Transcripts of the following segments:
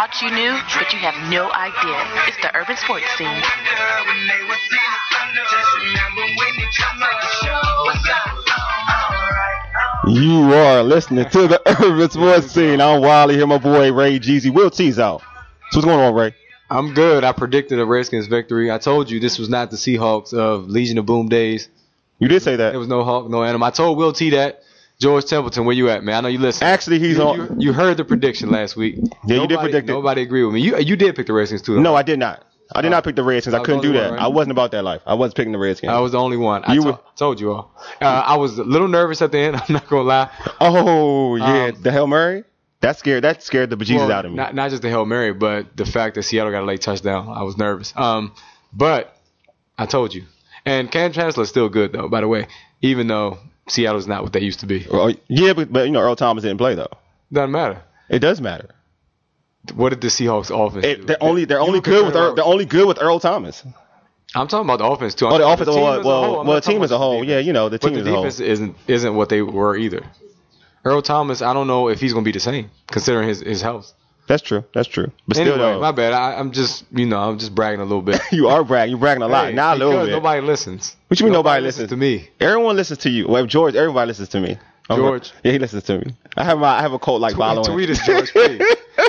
thought you knew, but you have no idea. It's the Urban Sports Scene. You are listening to the Urban Sports Scene. I'm Wiley here, my boy Ray Jeezy. Will T's out. So what's going on, Ray? I'm good. I predicted a Redskins victory. I told you this was not the Seahawks of Legion of Boom days. You did say that. There was no Hawk, no Animal. I told Will T that. George Templeton, where you at, man? I know you listen. Actually, he's on. You heard the prediction last week. Yeah, you did predict it. Nobody agreed with me. You did pick the Redskins too. No, I did not. I did not pick the Redskins. I couldn't do that. Right? I wasn't about that life. I wasn't picking the Redskins. I was the only one. I told you all. I was a little nervous at the end. I'm not gonna lie. Oh yeah, the Hail Mary. That scared the bejesus out of me. Not just the Hail Mary, but the fact that Seattle got a late touchdown. I was nervous. But I told you. And Cam Chancellor's still good though. By the way, even though Seattle's not what they used to be. Yeah, but Earl Thomas didn't play though. Doesn't matter. It does matter. What did the Seahawks offense do? They're only good with Earl Thomas. I'm talking about the offense too. Oh, the offense. The team as a whole. Yeah, the team as a whole. But the defense isn't what they were either. Earl Thomas, I don't know if he's going to be the same considering his health. That's true. But anyway, still, though, my bad. I'm just bragging a little bit. You are bragging. You're bragging a lot. Not a little bit. Nobody listens. What you mean nobody listens to me? Everyone listens to you. Well, George, everybody listens to me. George. Yeah, he listens to me. I have a cult like following. Tweet us, George, please.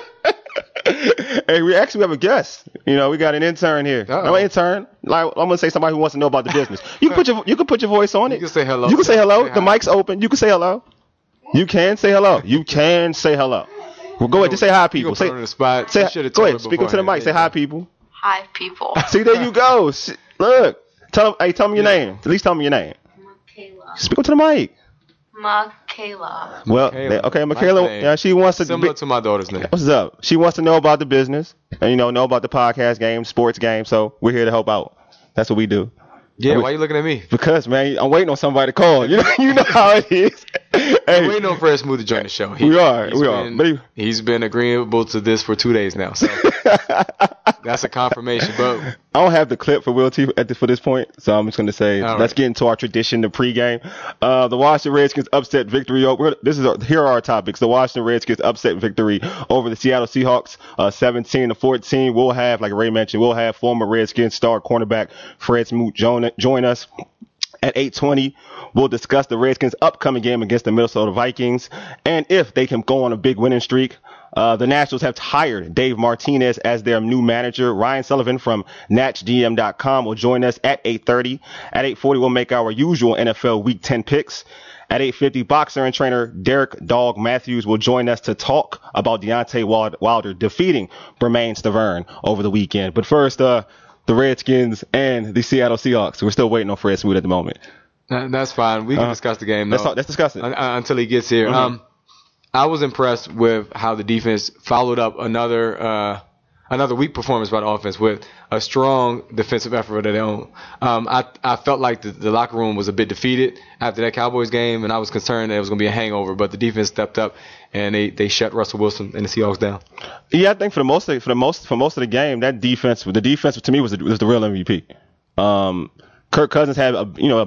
Hey, we have a guest. We got an intern here. No intern. Like I'm gonna say somebody who wants to know about the business. You can put your voice on it. You can say hello. You can say hello. The mic's open. You can say hello. You can say hello. You can say hello. Well, go ahead. Just say hi, people. Go ahead. Speak up to the mic. Say hi, people. Hi, people. See, there you go. Look. Tell me your name. At least tell me your name. Michaela. Speak up to the mic. Michaela. Well, okay, Michaela. Yeah, she wants to. Similar to my daughter's name. What's up? She wants to know about the business and know about the podcast game, sports game. So we're here to help out. That's what we do. Yeah, why you looking at me? Because, man, I'm waiting on somebody to call. You know how it is. Hey, we're waiting on Fred Smooth to join the show. We are. He's been agreeable to this for 2 days now. So that's a confirmation. But I don't have the clip for Will T for this point, so I'm just going to say let's get into our tradition, the pregame. The Washington Redskins upset victory. Here are our topics. The Washington Redskins upset victory over the Seattle Seahawks, 17-14. We'll have, like Ray mentioned, former Redskins star cornerback Fred Smoot join us. At 8:20, we'll discuss the Redskins' upcoming game against the Minnesota Vikings and if they can go on a big winning streak. The Nationals have hired Dave Martinez as their new manager. Ryan Sullivan from NatchDM.com will join us at 8:30. At 8:40, we'll make our usual NFL Week 10 picks. At 8:50, boxer and trainer Derek Dog Matthews will join us to talk about Deontay Wilder defeating Bermain Stavern over the weekend. But first, the Redskins and the Seattle Seahawks. We're still waiting on Fred Smoot at the moment. That's fine. We can discuss the game. Let's discuss it. Until he gets here. Mm-hmm. I was impressed with how the defense followed up another weak performance by the offense with a strong defensive effort of their own. I felt like the locker room was a bit defeated after that Cowboys game, and I was concerned that it was going to be a hangover, but the defense stepped up and they shut Russell Wilson and the Seahawks down. Yeah, I think for most of the game, the defense to me was the real MVP. Kirk Cousins had the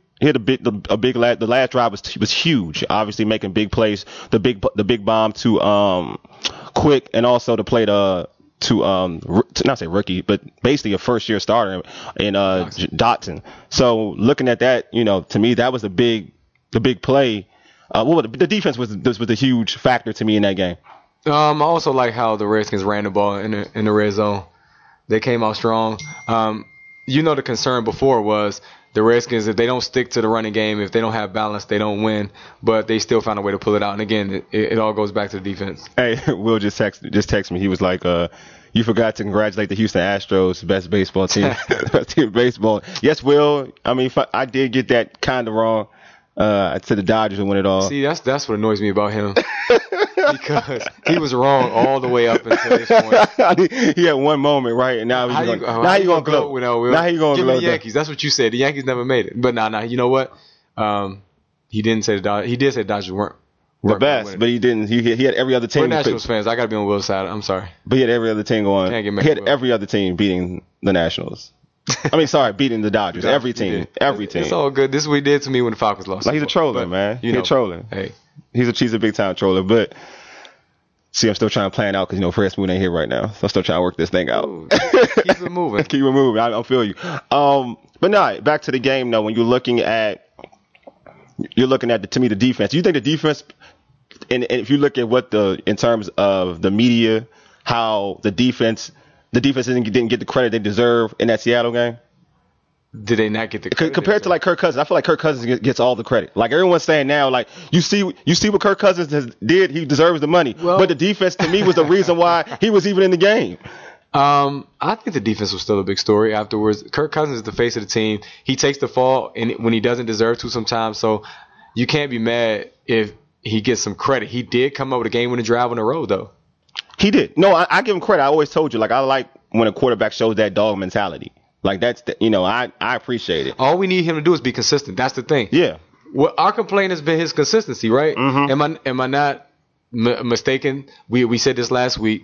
last drive was huge, obviously making big plays, the big bomb to Quick, and also to play to not say rookie, but basically a first year starter in Dotson. So looking at that, to me that was the big play. The defense was a huge factor to me in that game. I also like how the Redskins ran the ball in the red zone. They came out strong. The concern before was the Redskins, if they don't stick to the running game, if they don't have balance, they don't win. But they still found a way to pull it out. And again, it all goes back to the defense. Hey, Will just text me. He was like, you forgot to congratulate the Houston Astros, best baseball team, best team in baseball. Yes, Will. I mean, I did get that kind of wrong. I said the Dodgers would win it all. See, that's what annoys me about him. Because he was wrong all the way up until this point. He had one moment, right? And now he's going to gloat. Now he's going to gloat. Give me the Yankees. That's what you said. The Yankees never made it. But nah, you know what? He didn't say the Dodgers. He did say the Dodgers weren't the best, but he didn't. He had every other team. We're Nationals fans. I got to be on Will's side. I'm sorry. But he had every other team going. He had every other team beating the Nationals. Beating the Dodgers. Every team. It's all good. This is what he did to me when the Falcons lost. Like he's a troller, man. He's a troller. Hey, he's a big time troller. But See, I'm still trying to plan out because Fred Smoot ain't here right now, so I'm still trying to work this thing out. Ooh, keep it moving. Keep it moving. I feel you. But no, back to the game though. When you're looking at to me the defense. Do you think the defense, and if you look at in terms of the media, how the defense didn't get the credit they deserve in that Seattle game? Did they not get the credit? Compared to like Kirk Cousins, I feel like Kirk Cousins gets all the credit. Like everyone's saying now, like you see what Kirk Cousins did, he deserves the money. But the defense to me was the reason why he was even in the game. I think the defense was still a big story afterwards. Kirk Cousins is the face of the team. He takes the fall and when he doesn't deserve to sometimes. So you can't be mad if he gets some credit. He did come up with a game-winning drive on the road, though. He did. No, I give him credit. I always told you, like I like when a quarterback shows that dog mentality. Like that's I appreciate it. All we need him to do is be consistent. That's the thing. Yeah. Well, our complaint has been his consistency, right? Mm-hmm. Am I not mistaken? We said this last week.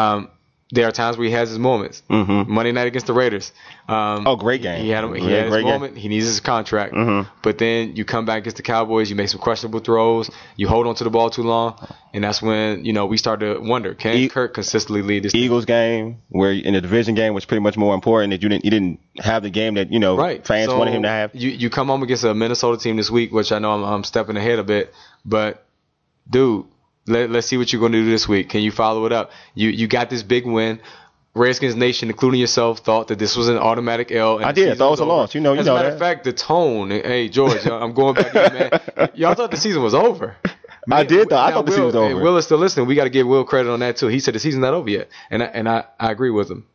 There are times where he has his moments. Mm-hmm. Monday night against the Raiders. Great game. He had his moment. He needs his contract. Mm-hmm. But then you come back against the Cowboys. You make some questionable throws. You hold on to the ball too long, and that's when we start to wonder: can Kirk consistently lead this Eagles game, where in the division game was pretty much more important that you didn't have the game that right. fans wanted him to have. You come home against a Minnesota team this week, which I know I'm stepping ahead a bit, but dude. Let's see what you're going to do this week. Can you follow it up? You got this big win. Redskins Nation, including yourself, thought that this was an automatic L. And I did. I thought it was a loss. You know As a matter of fact, the tone. Hey, George, I'm going back to you, man. Y'all thought the season was over. I did, though. I thought the season was over. And Will is still listening. We got to give Will credit on that, too. He said the season's not over yet. And I agree with him.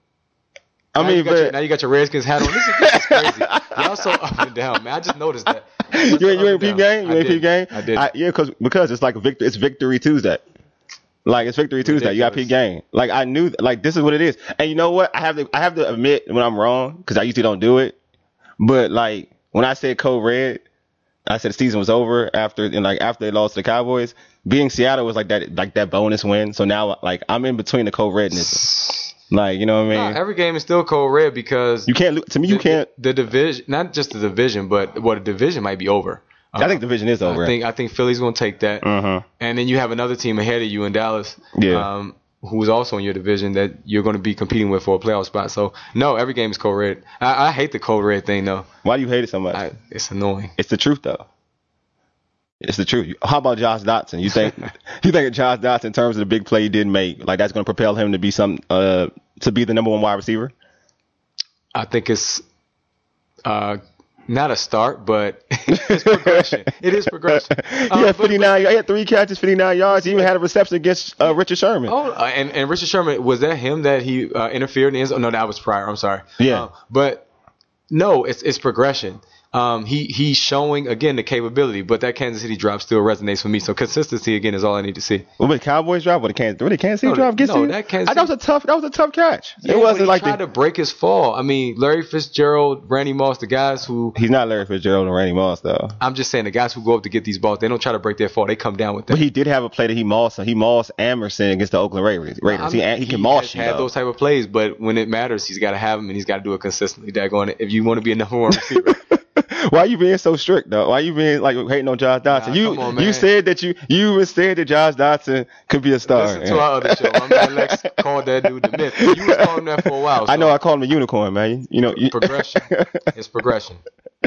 Now you got your Redskins hat on. This is crazy. Y'all so up and down, man. I just noticed that. You ain't peep game? You ain't peep game? I did. Yeah, because it's like it's Victory Tuesday. Like it's Victory Tuesday. You got peep game. Like I knew, like this is what it is. And you know what? I have to admit when I'm wrong because I usually don't do it. But like when I said Code Red, I said the season was over after they lost to the Cowboys. Being Seattle was like that bonus win. So now like I'm in between the Code Redness. Like, you know what I mean? Every game is still Code Red because you can't. To me, you can't. The division, not just the division, but the division might be over. I think the division is over. I think Philly's going to take that, and then you have another team ahead of you in Dallas, who is also in your division that you're going to be competing with for a playoff spot. So no, every game is Code Red. I hate the Code Red thing though. Why do you hate it so much? It's annoying. It's the truth though. It's the truth. How about Josh Dotson? You think Josh Dotson, in terms of the big play he did make, like that's going to propel him to be to be the number one wide receiver? I think it's not a start, but it's progression. It is progression. He had 59. He had 3 catches, 59 yards. He even had a reception against Richard Sherman. And Richard Sherman, was that him that he interfered in the end zone? No, that was Pryor. I'm sorry. Yeah. But no, it's progression. He's showing again the capability, but that Kansas City drop still resonates with me. So consistency again is all I need to see. Well, the Cowboys drop, or the Kansas City drop gets you? That was a tough catch. Yeah, it wasn't like tried to break his fall. I mean, Larry Fitzgerald, Randy Moss, the guys who he's not Larry Fitzgerald and Randy Moss though. I'm just saying the guys who go up to get these balls, they don't try to break their fall. They come down with them. But he did have a play that he mossed Amerson against the Oakland Raiders. He can moss you. He had those type of plays, but when it matters, he's got to have them and he's got to do it consistently. If you want to be a number one receiver. Why are you being so strict though? Why are you being like hating on Josh Dotson? You said that you even said that Josh Dotson could be a star. Listen to our other show. My man Lex called that dude the myth. You was calling that for a while. So. I know. I called him a unicorn, man. Progression. It's progression.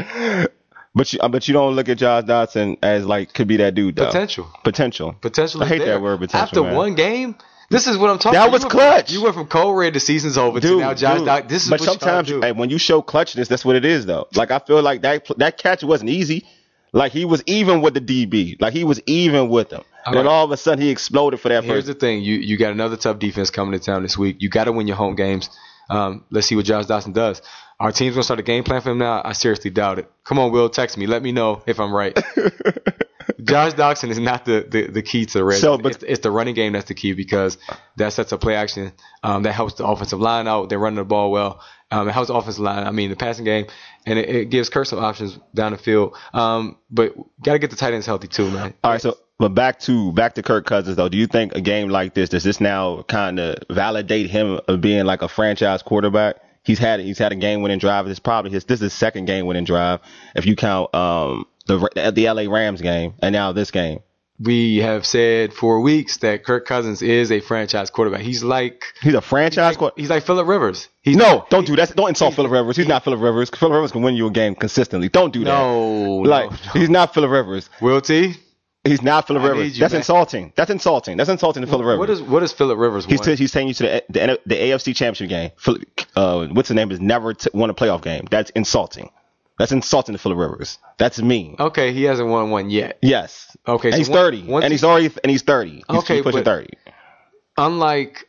But you don't look at Josh Dotson as like could be that dude though. Potential. I hate that word potential. After one game. This is what I'm talking about. That was clutch. You went from Code Red to season's over to now Josh Dotson. This is but what sometimes when you show clutchness, that's what it is, though. Like I feel like that catch wasn't easy. Like he was even with the DB. Like he was even with them. And then all of a sudden he exploded for that. Here's the thing: you got another tough defense coming to town this week. You got to win your home games. Let's see what Josh Dotson does. Our team's gonna start a game plan for him now. I seriously doubt it. Come on, Will, text me. Let me know if I'm right. Josh Dotson is not the key to the red zone. It's the running game that's the key because that sets up play action. That helps the offensive line out. They're running the ball well. It helps the offensive line. I mean, the passing game, and it gives Kirk some options down the field. But got to get the tight ends healthy too, man. All right, but back to Kirk Cousins though. Do you think a game like this does this now kind of validate him of being like a franchise quarterback? He's had a game-winning drive. This is his second game-winning drive if you count the LA Rams game and now this game. we have said for weeks that Kirk Cousins is a franchise quarterback. He's a franchise quarterback. He's like Phillip Rivers. Don't do that. Don't insult Phillip Rivers. He's not Phillip Rivers. Phillip Rivers can win you a game consistently. Don't do that. No. He's not Phillip Rivers. Will T? He's not Phillip Rivers. That's insulting. That's insulting to Phillip Rivers. What is Phillip Rivers? He's taking you to the AFC Championship game. What's the name? Has never won a playoff game. That's insulting. That's insulting to Phillip Rivers. That's mean. Okay, he hasn't won one yet. Yes. Okay, and he's 30. And he's 30. He's pushing 30. Unlike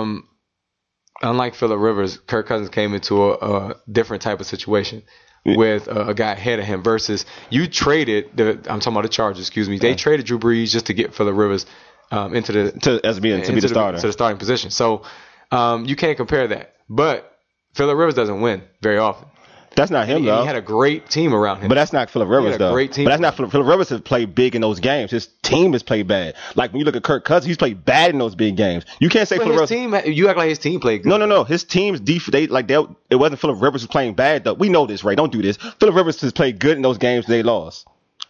Phillip Rivers, Kirk Cousins came into a different type of situation with a guy ahead of him versus you traded I'm talking about the Chargers, excuse me. They traded Drew Brees just to get Phillip Rivers into the starting position. So you can't compare that. But Phillip Rivers doesn't win very often. That's not him, though. He had a great team around him. But that's not Phillip Rivers, though. Great team. But that's not Phillip Rivers has played big in those games. His team has played bad. Like when you look at Kirk Cousins, he's played bad in those big games. You can't say Phillip Rivers. You act like his team played good. No. His team's it wasn't Phillip Rivers who's playing bad, though. We know this, right? Don't do this. Phillip Rivers has played good in those games they lost.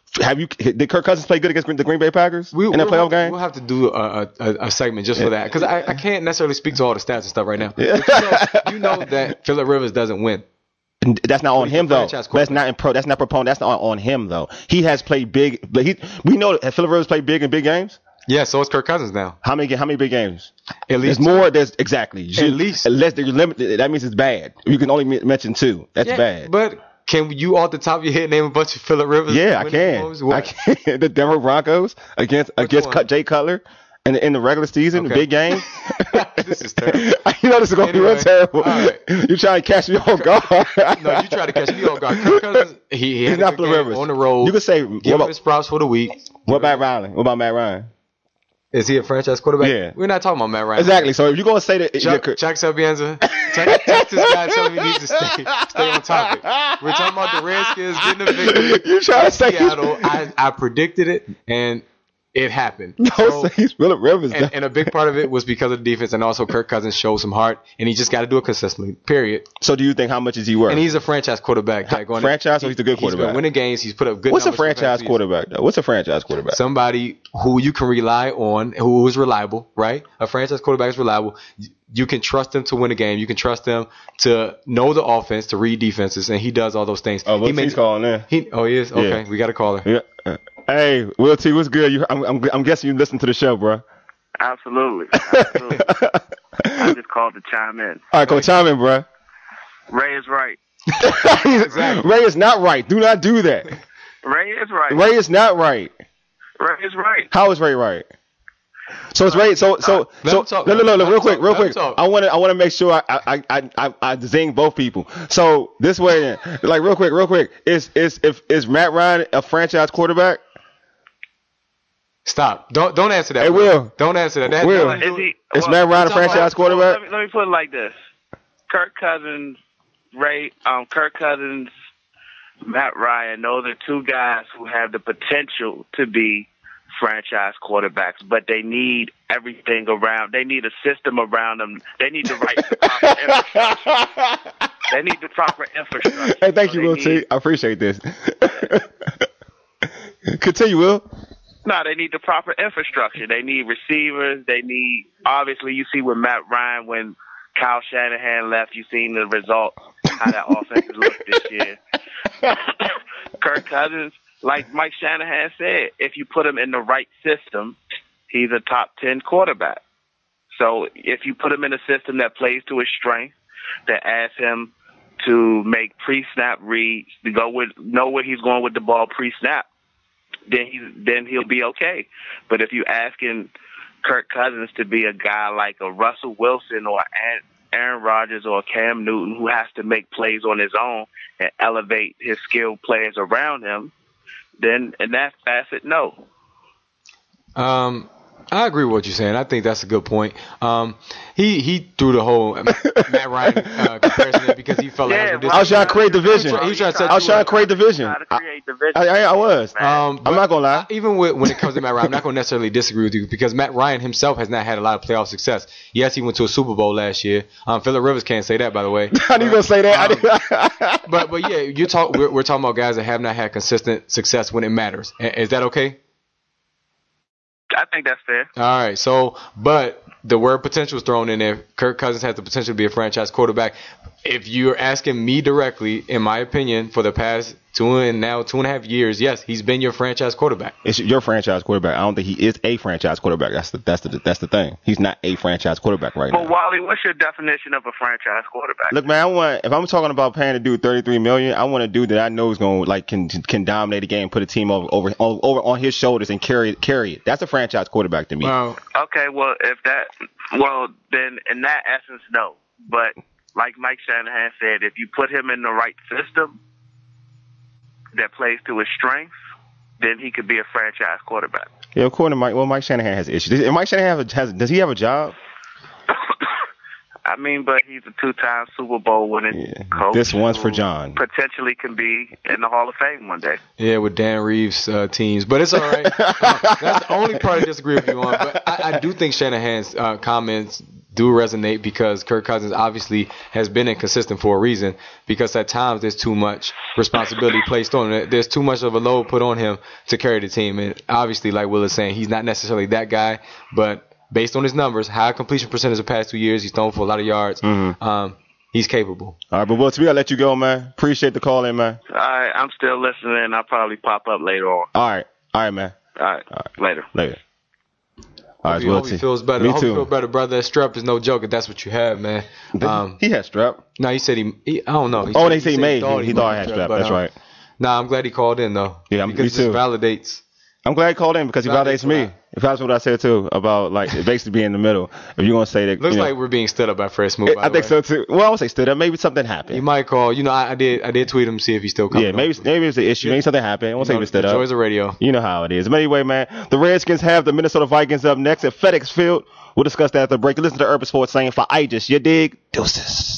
Did Kirk Cousins play good against the Green Bay Packers in that playoff game? We'll have to do a segment just for that because I can't necessarily speak to all the stats and stuff right now. Yeah. You know that Phillip Rivers doesn't win. That's not on him, though. That's not proponent. That's not on him, though. He has played big. We know that Phillip Rivers played big in big games. Yeah, so it's Kirk Cousins now. How many big games? At least there's more. There's exactly at least unless they're limited. That means it's bad. You can only mention 2. That's bad. But can you off the top of your head name a bunch of Phillip Rivers? Yeah, I can. The Denver Broncos against Jay Cutler. In the regular season, the big game. This is terrible. You know this is going to be real terrible. Right. You trying to catch me off guard. No, you try to catch me off guard. Kirk Cousins, he's not Phillip Rivers. On the road. You could say, give him his props for the week. What about Matt Ryan? Is he a franchise quarterback? Yeah. We're not talking about Matt Ryan. Exactly. So if you're going to say that. Chuck Sabianza, text this guy telling me he needs to stay on topic. We're talking about the Redskins getting a victory. You trying to say Seattle. I predicted it, and it happened. Say he's Phillip Rivers. And a big part of it was because of the defense, and also Kirk Cousins showed some heart, and he just got to do it consistently, period. So do you think how much is he worth? And he's a franchise quarterback. Franchise or he's a good quarterback? He's been winning games. He's put up good numbers. What's a franchise quarterback, though? What's a franchise quarterback? Somebody who you can rely on, who is reliable, right? A franchise quarterback is reliable. You can trust him to win a game. You can trust him to know the offense, to read defenses, and he does all those things. Oh, he's calling in. He is? Okay, yeah. We got a caller. Yeah. Hey, Will T, what's good? I'm guessing you listen to the show, bro. Absolutely. I just called to chime in. All right, go chime in, bro. Ray is right. Exactly. Ray is not right. Do not do that. Ray is right. Ray is not right. Ray is right. How is Ray right? So it's Ray. So no, real quick. I want to make sure I zing both people. So this way, then, like real quick, is Matt Ryan a franchise quarterback? Stop. Don't answer that. Hey, Will. Don't answer that. Is Matt Ryan a franchise quarterback? Let me put it like this: Kirk Cousins, Matt Ryan. Those are 2 guys who have the potential to be franchise quarterbacks, but they need everything around. They need a system around them. They need the proper infrastructure. They need the proper infrastructure. Hey, thank you, Will T. I appreciate this. Continue, Will. No, they need the proper infrastructure. They need receivers. They need, obviously, you see with Matt Ryan when Kyle Shanahan left, you've seen the results, how that offense has looked this year. Kirk Cousins, like Mike Shanahan said, if you put him in the right system, he's a top 10 quarterback. So if you put him in a system that plays to his strength, that asks him to make pre-snap reads, to know where he's going with the ball pre-snap, then he'll be okay. But if you asking Kirk Cousins to be a guy like a Russell Wilson or Aaron Rodgers or Cam Newton who has to make plays on his own and elevate his skilled players around him, then in that facet, no. I agree with what you're saying. I think that's a good point. He threw the whole Matt Ryan comparison there because he felt like I was trying to create division. I was trying to create division. I was. I'm not gonna lie. Even when it comes to Matt Ryan, I'm not gonna necessarily disagree with you because Matt Ryan himself has not had a lot of playoff success. Yes, he went to a Super Bowl last year. Phillip Rivers can't say that, by the way. I knew you gonna say that. But yeah, we're talking about guys that have not had consistent success when it matters. Is that okay? I think that's fair. All right. So, but the word potential is thrown in there. Kirk Cousins has the potential to be a franchise quarterback. If you're asking me directly, in my opinion, for the past 2.5 years, yes, he's been your franchise quarterback. It's your franchise quarterback. I don't think he is a franchise quarterback. That's the thing. He's not a franchise quarterback right now. Well, Wally, what's your definition of a franchise quarterback? Look, man, if I'm talking about paying a dude $33 million, I want a dude that I know is going to can dominate the game, put a team over on his shoulders and carry it. That's a franchise quarterback to me. Wow. Okay, then in that essence, no. But like Mike Shanahan said, if you put him in the right system that plays to his strengths, then he could be a franchise quarterback. Yeah, according to Mike, Mike Shanahan has issues. Mike Shanahan does he have a job? I mean, but he's a 2-time Super Bowl winning coach. This one's for John. Potentially can be in the Hall of Fame one day. Yeah, with Dan Reeves' teams. But it's all right. That's the only part I disagree with you on. But I do think Shanahan's comments do resonate because Kirk Cousins obviously has been inconsistent for a reason, because at times there's too much responsibility placed on him. There's too much of a load put on him to carry the team. And obviously, like Will is saying, he's not necessarily that guy, but based on his numbers, high completion percentage the past 2 years, he's thrown for a lot of yards. Mm-hmm. He's capable. All right, but Will, we gotta let you go, man. Appreciate the call in, man. All right, I'm still listening. I'll probably pop up later on. All right, man. All right. Later. All right, hope he feels better. Me I hope too. you feel better, brother. Strep is no joke if that's what you have, man. He had strep. No, he said he I don't know. They say he made. He thought he had strep. That's right. Nah, I'm glad he called in, though. Yeah, because me too. It validates. I'm glad he called in because he validates me. If that's what I said too about like basically being in the middle. If you're gonna say that, looks like we're being stood up by Fred Smoot. I think so too. Well, I won't say stood up. Maybe something happened. He might call. I did tweet him to see if he's still coming. Yeah, maybe it's the issue. Maybe something happened. I won't say he was stood up. Joys of radio. You know how it is. But anyway, man, the Redskins have the Minnesota Vikings up next at FedEx Field. We'll discuss that after the break. Listen to Urban Sports saying for Aegis, you dig? Deuces.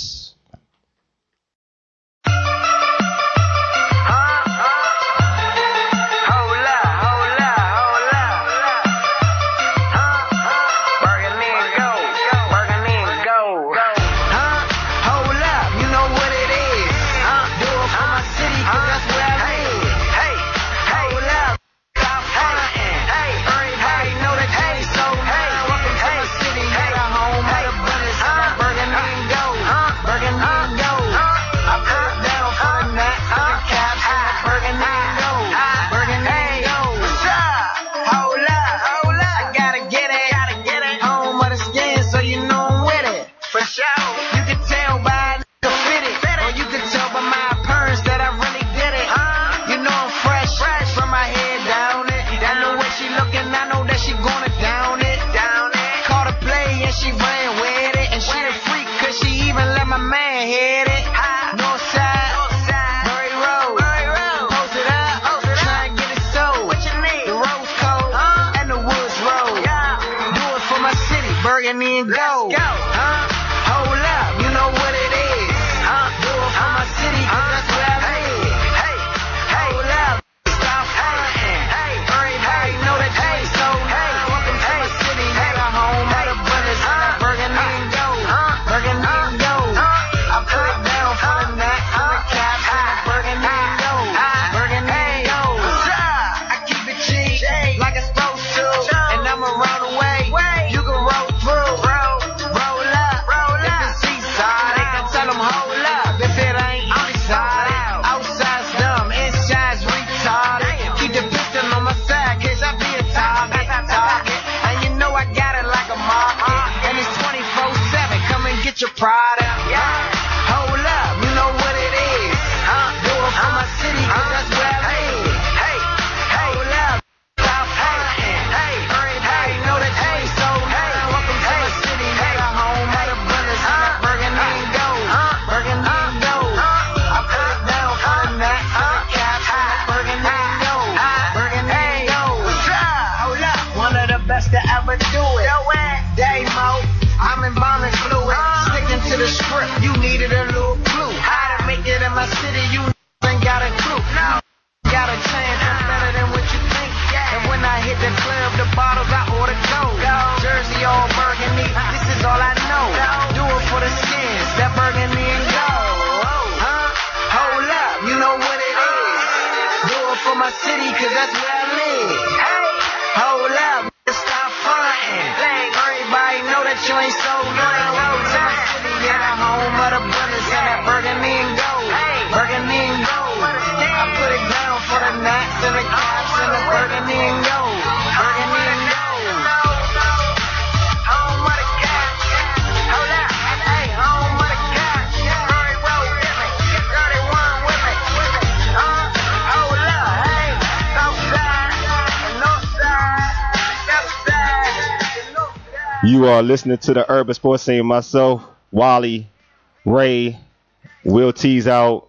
You are listening to the Urban Sports Scene. Myself, Wally, Ray, Will T's out.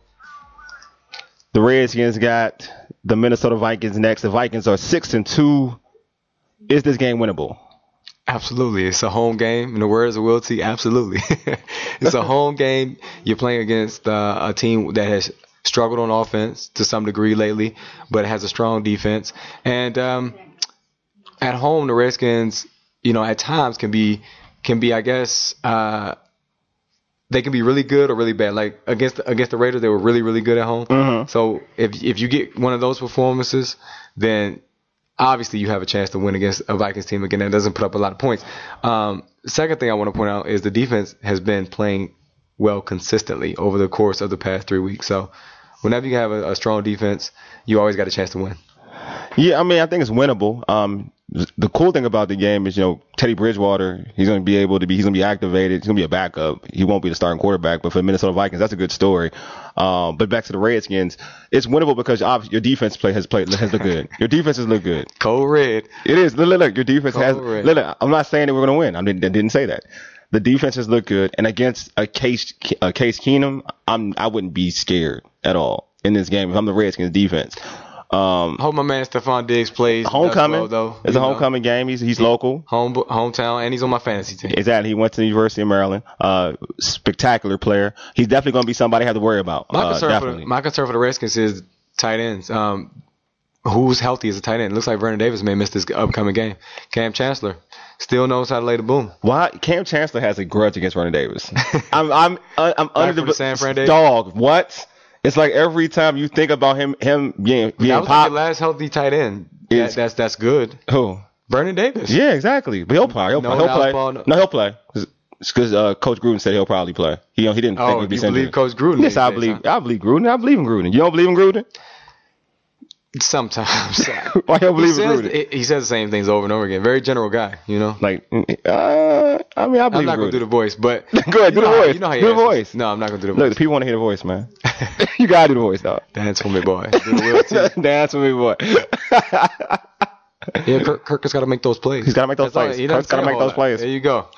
The Redskins got the Minnesota Vikings next. The Vikings are 6-2. Is this game winnable? Absolutely. It's a home game. In the words of Will T, absolutely. It's a home game. You're playing against a team that has struggled on offense to some degree lately, but has a strong defense. And at home, the Redskins, at times can be, I guess, they can be really good or really bad. Like against the Raiders, they were really, really good at home. Mm-hmm. So if you get one of those performances, then obviously you have a chance to win against a Vikings team again that doesn't put up a lot of points. Second thing I want to point out is the defense has been playing well consistently over the course of the past 3 weeks. So whenever you have a strong defense, you always got a chance to win. Yeah, I think it's winnable. The cool thing about the game is, Teddy Bridgewater, he's going to be activated. He's going to be a backup. He won't be the starting quarterback, but for the Minnesota Vikings, that's a good story. But back to the Redskins, it's winnable because obviously your defense has looked good. Your defense has looked good. Code red. It is. Look, your defense Code has. I'm not saying that we're going to win. I didn't say that. The defense has looked good, and against a Case Keenum, I wouldn't be scared at all in this game if I'm the Redskins defense. Hope my man Stephon Diggs plays. Homecoming, well, though. It's a homecoming game. He's local, hometown, and he's on my fantasy team. Exactly. He went to the University of Maryland. Spectacular player. He's definitely going to be somebody I have to worry about. My concern for the Redskins is tight ends. Who's healthy as a tight end? It looks like Vernon Davis may miss this upcoming game. Cam Chancellor still knows how to lay the boom. Why? Cam Chancellor has a grudge against Vernon Davis. I'm under the San Fran Davis. Dog. What? It's like every time you think about him being that was popped. like the last healthy tight end. That's good. Who? Vernon Davis. Yeah, exactly. But he'll play. He'll play because Coach Gruden said he'll probably play. He didn't think he'd be sent. You believe Coach Gruden? Yes, I believe Gruden. I believe in Gruden. You don't believe in Gruden? Sometimes. Why don't believe in Gruden? He says the same things over and over again. Very general guy, Like, I believe I'm not going to do the voice, but go ahead, do the voice. You know how do the voice. No, I'm not going to do the voice. Look, the people want to hear the voice, man. You gotta do the voice, dog. Dance for me, boy. Do the Will Dance for me, boy. Yeah, Kirk has got to make those plays. He's got to make those plays. Kirk's got to make those plays. There you go.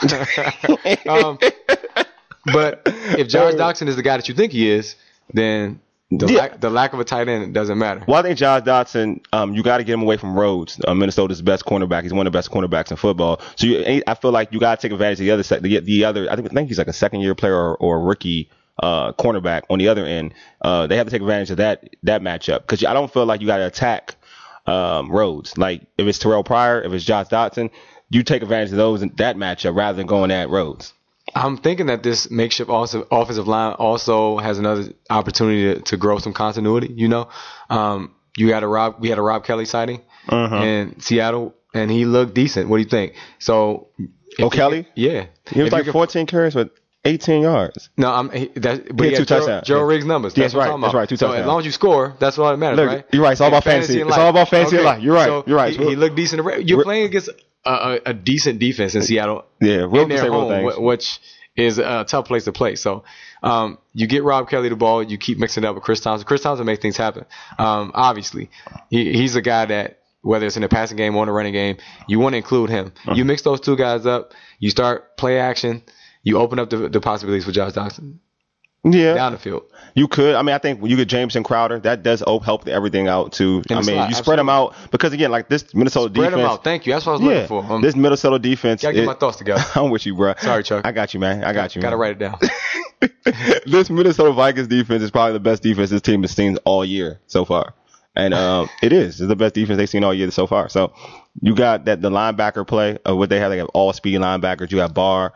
But if Josh Doctson is the guy that you think he is, then the lack of a tight end doesn't matter. Well, I think Josh Doctson, you got to get him away from Rhodes, Minnesota's best cornerback. He's one of the best cornerbacks in football. So I feel like you got to take advantage of the other. I think he's like a second-year player or a rookie cornerback on the other end. They have to take advantage of that matchup because I don't feel like you got to attack Rhodes. Like if it's Terrell Pryor, if it's Josh Doctson, you take advantage of those in that matchup rather than going at Rhodes. I'm thinking that this makeshift offensive line also has another opportunity to grow some continuity. We had a Rob Kelly sighting in Seattle, and he looked decent. What do you think? So, Kelly? Yeah, he was like 14 carries with 18 yards. No, he had 2 touchdowns. Joe Riggs numbers. That's right. That's right. 2 touchdowns. So as long as you score, that's all that matters, right? You're right. It's all about fantasy. It's all about fantasy life. You're right. So you're right. He looked decent. You're playing against a decent defense in Seattle. Yeah, in their home, which is a tough place to play. So you get Rob Kelly the ball. You keep mixing it up with Chris Thompson. Chris Thompson makes things happen. Obviously, he's a guy that, whether it's in the passing game or in the running game, you want to include him. You mix those two guys up. You start play action. You open up the possibilities for Josh Doctson. Yeah, down the field. You could. I think when you get Jameson Crowder, that does help everything out too. You spread them out because again, like this Minnesota defense. Spread them out. Thank you. That's what I was looking for. This Minnesota defense. Gotta get my thoughts together. I'm with you, bro. Sorry, Chuck. I got you, man. Gotta write it down. This Minnesota Vikings defense is probably the best defense this team has seen all year so far, and it's the best defense they've seen all year so far. So you got the linebacker play of what they have. They have all speed linebackers. You have Barr.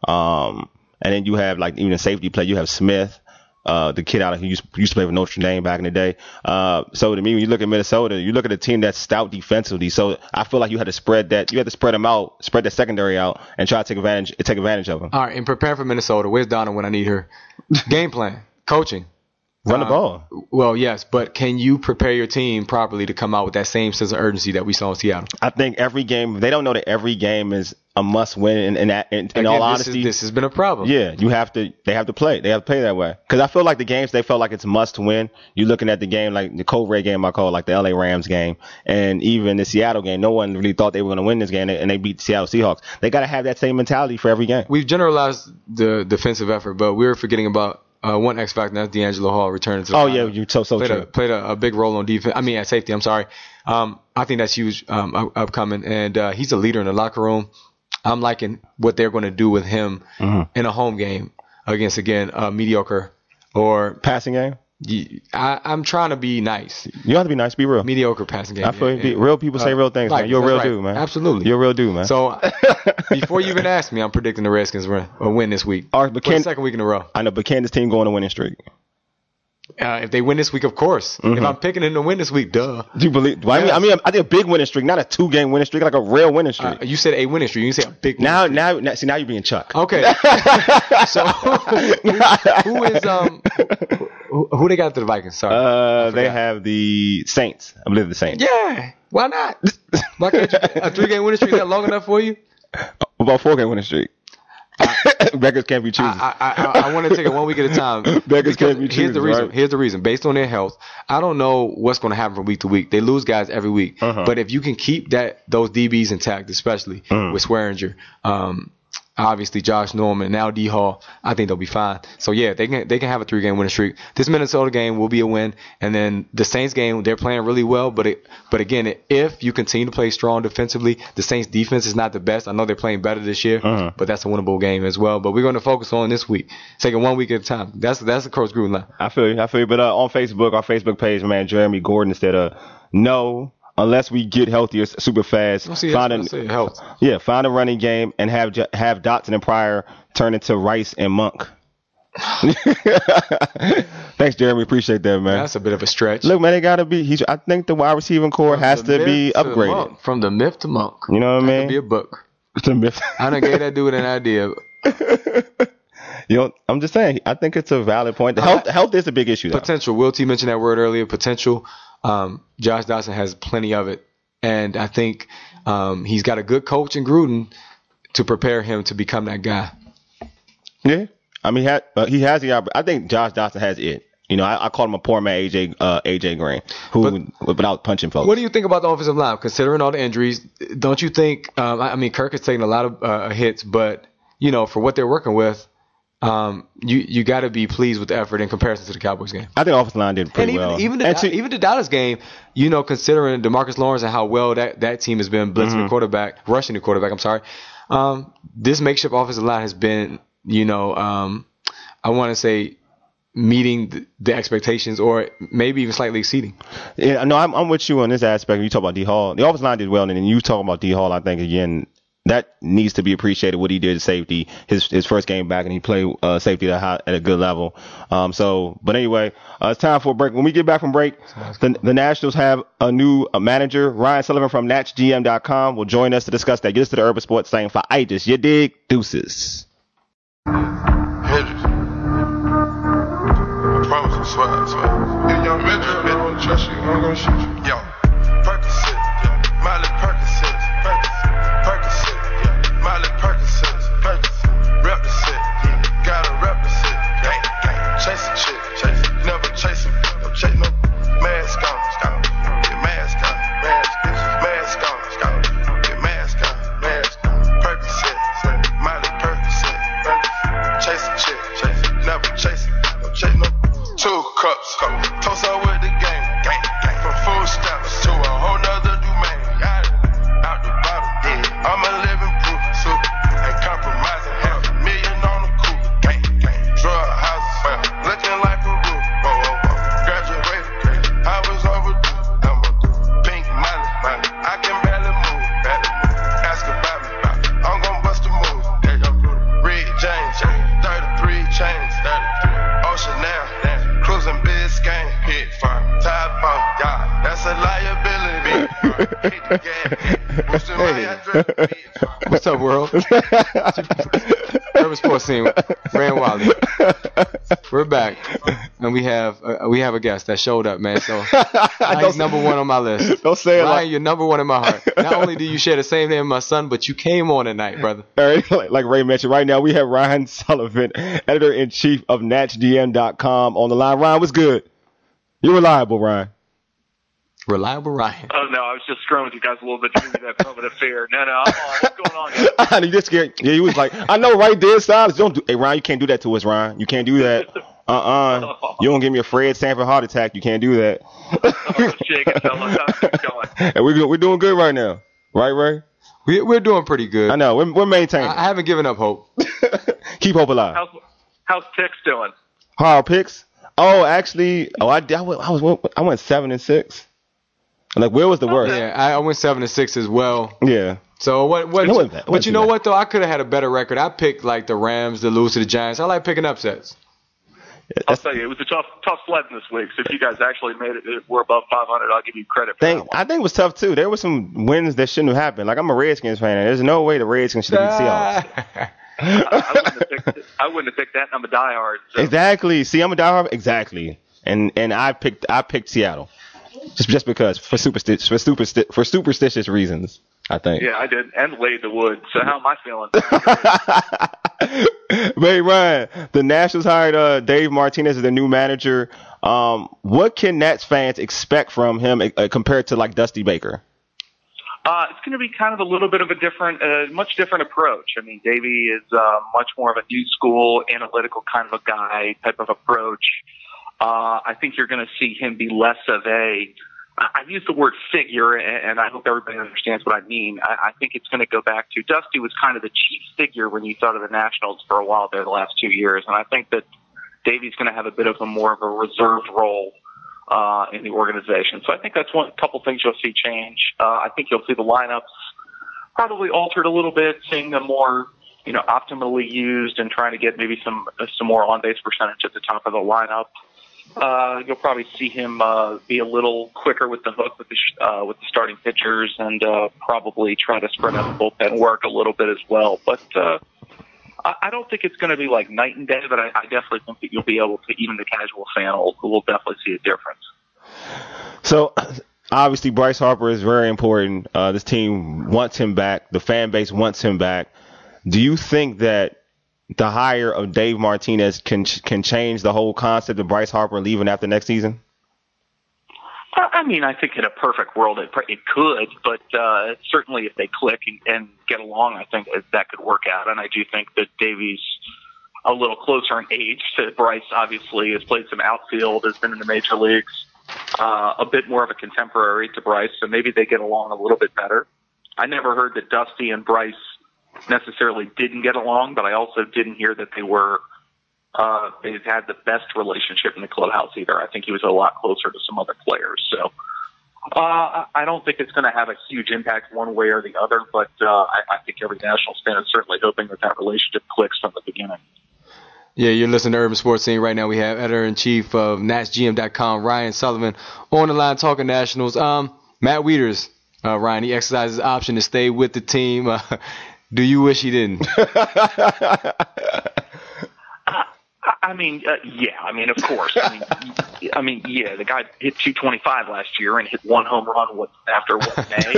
And then you have like even a safety play. You have Smith, the kid out who used to play for Notre Dame back in the day. So to me, when you look at Minnesota, you look at a team that's stout defensively. So I feel like you had to spread that. You had to spread them out, spread the secondary out, and try to take advantage of them. All right, and prepare for Minnesota. Where's Donna when I need her? Game plan, coaching. Run the ball. Well, yes, but can you prepare your team properly to come out with that same sense of urgency that we saw in Seattle? I think every game, they don't know that every game is a must win in all honesty. This has been a problem. Yeah, they have to play that way. Because I feel like the games they felt like it's must win. You're looking at the game like the Code Red game I call like the LA Rams game, and even the Seattle game. No one really thought they were going to win this game, and they beat the Seattle Seahawks. They got to have that same mentality for every game. We've generalized the defensive effort, but we're forgetting about one X factor, and that's D'Angelo Hall returning to the lineup. Yeah, you're so true. Played a big role on defense. I mean, at safety. I'm sorry. I think that's huge upcoming, and he's a leader in the locker room. I'm liking what they're going to do with him in a home game against, again, mediocre or passing game. I'm trying to be nice. You have to be nice. Be real. Mediocre passing game. I feel real people say real things, man. You're a real dude, man. Absolutely. You're a real dude, man. So before you even ask me, I'm predicting the Redskins will win this week. For the second week in a row. I know, but can this team go on a winning streak? If they win this week, of course. If I'm picking them to win this week, duh. Do you believe? Well, yes. I mean, I think a big winning streak, not a 2-game winning streak, like a real winning streak. You said a winning streak. You say a big. Now you're being Chuck. Okay. So who is who they got to the Vikings? Sorry. They have the Saints. I believe the Saints. Yeah. Why not? Why can't you? A 3-game winning streak, is that long enough for you? About 4-game winning streak. Beggars can't be choosers. I want to take it 1 week at a time. Beggars can't be choosers. Here's the reason. Right? Here's the reason. Based on their health, I don't know what's going to happen from week to week. They lose guys every week. But if you can keep those DBs intact, especially with Swearinger, obviously Josh Norman, now D Hall, I think they'll be fine. So yeah, they can have a 3-game winning streak. This Minnesota game will be a win, and then the Saints game, they're playing really well. But again, if you continue to play strong defensively, the Saints defense is not the best. I know they're playing better this year, but that's a winnable game as well. But we're going to focus on this week, taking 1 week at a time. That's the Coach Gruden line. I feel you. But on Facebook, our Facebook page, man, Jeremy Gordon said, no. Unless we get healthier super fast, find a running game and have Dotson and Pryor turn into Rice and Monk. Thanks, Jeremy. Appreciate that, man. That's a bit of a stretch. Look, man, they gotta be. I think the wide receiving core has to be upgraded. From the myth to Monk. You know what I mean? Could be a book. The myth. I done gave that dude an idea. I'm just saying. I think it's a valid point. Health is a big issue. Potential. Will T mentioned that word earlier. Potential. Josh Dotson has plenty of it, and I think he's got a good coach in Gruden to prepare him to become that guy. Yeah, I mean, he has the. I think Josh Dotson has it. You know, I call him a poor man, AJ Green, without punching folks. What do you think about the offensive line, considering all the injuries? Don't you think? I mean, Kirk has taken a lot of hits, but for what they're working with. You got to be pleased with the effort in comparison to the Cowboys game. I think offensive line did pretty well. Even the Dallas game, considering DeMarcus Lawrence and how well that team has been blitzing the quarterback, rushing the quarterback. I'm sorry. This makeshift offensive line has been, I want to say, meeting the expectations or maybe even slightly exceeding. Yeah, no, I'm with you on this aspect. You talk about D Hall. The offensive line did well, and then you talk about D Hall. I think again. That needs to be appreciated. What he did at safety, his first game back, and he played safety at a good level. But anyway, it's time for a break. When we get back from break, the Nationals have a new manager. Ryan Sullivan from NatsGM.com will join us to discuss that. Get us to the Urban Sports saying for itis. You dig? Deuces. I promise I swear. If young Metro, they don't trust you, I'm gonna shoot you. Yo, Percocet, Miley Percocet, Miley Percocet, rep the set, gotta rep the set, gang, chase a chick, never chase him, don't chase no mask on, get mask on, mask on, get mask on, Percocet, Miley Percocet, chase a chick, never chase him, don't chase no 2 cups, toast up with the gang, from food stamps to a whole nother domain, out the bottom, I'm a living proof. Ain't compromising, $500,000 on the coupe. Drug houses, looking like a roof. Graduated, I was overdue. I'm a pink Miley, I can barely move. Ask about me, I'm gon' bust a move. Red James, 33 chains, Ocean now, cruising Biscayne, hit fire, Tide Bomb, yeah, that's a liability. Hit the gas, boosting my address. What's up, world? Urban Sports Scene, Rand Wiley. We're back, and we have a guest that showed up, man. So he's number one on my list. Don't say it Ryan, you're number one in my heart. Not only do you share the same name as my son, but you came on tonight, brother. All right, like Ray mentioned, right now we have Ryan Sullivan, editor-in-chief of NatchGM.com on the line. Ryan, what's good? You're reliable, Ryan. Reliable Ryan. Oh, no, I was just screwing with you guys a little bit during that moment of fear. No, I'm on. What's going on, guys? You just scared. Yeah, he was like, I know, right there, Silas. Hey, Ryan, you can't do that to us, Ryan. You can't do that. You don't give me a Fred Sanford heart attack. You can't do that. Shaking, fellas. How's it going? And we're doing good right now. Right, Ray? We're doing pretty good. I know. We're maintaining. I haven't given up hope. Keep hope alive. How's picks doing? How are picks? Oh, actually, I went 7-6. Like, where was the worst? Yeah, I went 7-6 as well. Yeah. So what? But you know that. what though? I could have had a better record. I picked like the Rams to lose to the Giants. I like picking upsets. I'll tell you, it was a tough sledding this week. So if you guys actually made it, we're above 500. I'll give you credit for that one. I think it was tough too. There were some wins that shouldn't have happened. Like, I'm a Redskins fan, and there's no way the Redskins should have beat Seahawks. I wouldn't have picked that. And I'm a diehard. So. Exactly. See, I'm a diehard. Exactly. And I picked Seattle. Just because for superstitious reasons, I think. Yeah, I did, and laid the wood. So how am I feeling? Hey, Ryan, the Nationals hired Dave Martinez as their new manager. What can Nats fans expect from him compared to like Dusty Baker? It's going to be kind of a little bit of a much different approach. I mean, Davey is much more of a new school, analytical kind of a guy type of approach. I think you're going to see him be less of I've used the word figure, and I hope everybody understands what I mean. I think it's going to go back to Dusty was kind of the chief figure when you thought of the Nationals for a while there the last 2 years, and I think that Davey's going to have a bit of a more of a reserved role in the organization. So I think that's a couple things you'll see change. I think you'll see the lineups probably altered a little bit, seeing them more optimally used and trying to get maybe some more on-base percentage at the top of the lineup. You'll probably see him be a little quicker with the hook with the starting pitchers, and probably try to spread out the bullpen work a little bit as well. But I don't think it's going to be like night and day. But I definitely think that you'll be able to, even the casual fan will definitely see a difference. So obviously Bryce Harper is very important. This team wants him back. The fan base wants him back. Do you think that the hire of Dave Martinez can change the whole concept of Bryce Harper leaving after next season? I mean, I think in a perfect world it could, but certainly if they click and get along, I think that could work out. And I do think that Davey's a little closer in age to Bryce. Obviously, has played some outfield, has been in the major leagues, a bit more of a contemporary to Bryce, so maybe they get along a little bit better. I never heard that Dusty and Bryce necessarily didn't get along, but I also didn't hear that they've had the best relationship in the clubhouse either. I think he was a lot closer to some other players. So I don't think it's going to have a huge impact one way or the other, but I think every Nationals fan is certainly hoping that relationship clicks from the beginning. Yeah, you're listening to Urban Sports Scene right now. We have editor-in-chief of NatchGM.com, Ryan Sullivan, on the line talking Nationals. Matt Wieters, Ryan, he exercised his option to stay with the team. Do you wish he didn't? I mean, yeah. I mean, of course. I mean, yeah. The guy hit 225 last year and hit one home run after May.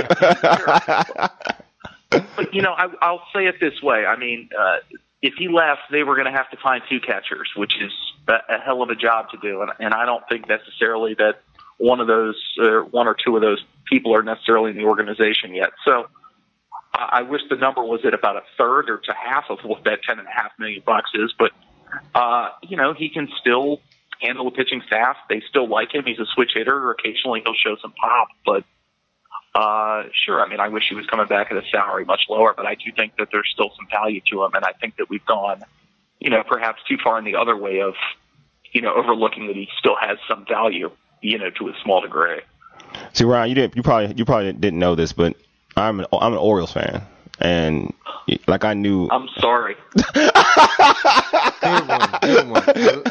But I'll say it this way. I mean, if he left, they were going to have to find two catchers, which is a hell of a job to do. And I don't think necessarily that one or two of those people are necessarily in the organization yet. So I wish the number was at about a third or to half of what that $10.5 million is, but he can still handle the pitching staff. They still like him. He's a switch hitter. Occasionally he'll show some pop, but sure. I mean, I wish he was coming back at a salary much lower, but I do think that there's still some value to him, and I think that we've gone, perhaps too far in the other way of, overlooking that he still has some value, to a small degree. See, Ryan, you probably didn't know this, but I'm an Orioles fan, and Like I knew. I'm sorry. Good one.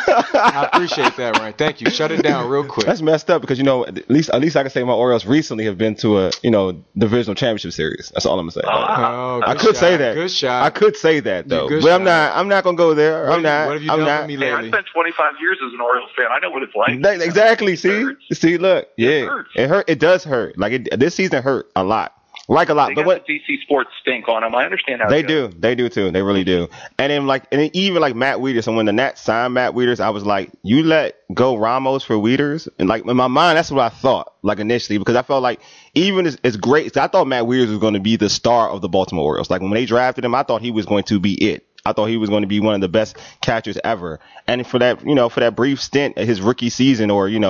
I appreciate that, Ryan. Thank you. Shut it down real quick. That's messed up because at least I can say my Orioles recently have been to a divisional championship series. That's all I'm gonna say. I could say that. Good shot. I could say that though, but I'm not gonna go there. What have you done for me Hey, I lately? spent 25 years as an Orioles fan. I know what it's like. Exactly. See, look, yeah, it hurt. It does hurt. Like this season hurt a lot. Like a lot, They but got what the DC sports stink on them. I understand how they it goes. do, they do too. They really do. And then even Matt Wieters. And when the Nats signed Matt Wieters, I was like, you let go Ramos for Wieters, and like in my mind, that's what I thought like initially because I felt like even as great, I thought Matt Wieters was going to be the star of the Baltimore Orioles. Like when they drafted him, I thought he was going to be it. I thought he was going to be one of the best catchers ever. And for that brief stint at his rookie season,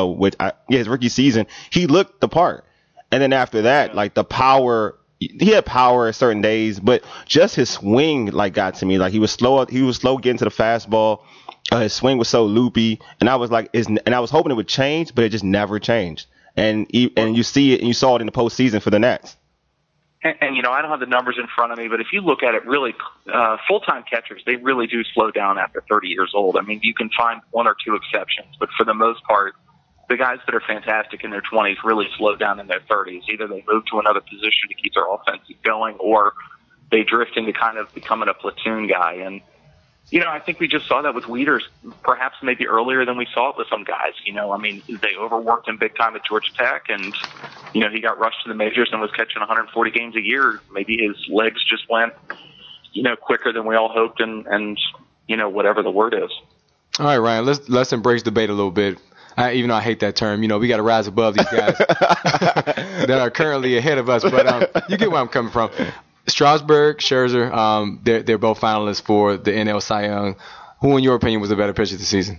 his rookie season, he looked the part. And then after that, like the power, he had power at certain days, but just his swing like got to me. Like he was slow getting to the fastball. His swing was so loopy, and I was like, and I was hoping it would change, but it just never changed. And you see it, and you saw it in the postseason for the Nats. And I don't have the numbers in front of me, but if you look at it, really, full-time catchers, they really do slow down after 30 years old. I mean, you can find one or two exceptions, but for the most part, the guys that are fantastic in their 20s really slow down in their 30s. Either they move to another position to keep their offense going, or they drift into kind of becoming a platoon guy. And, I think we just saw that with Wieters, perhaps maybe earlier than we saw it with some guys. I mean, they overworked him big time at Georgia Tech, and, he got rushed to the majors and was catching 140 games a year. Maybe his legs just went, quicker than we all hoped, and whatever the word is. All right, Ryan, let's embrace debate a little bit. Even though I hate that term, we got to rise above these guys that are currently ahead of us. But you get where I'm coming from. Strasburg, Scherzer, they're both finalists for the NL Cy Young. Who, in your opinion, was the better pitcher this season?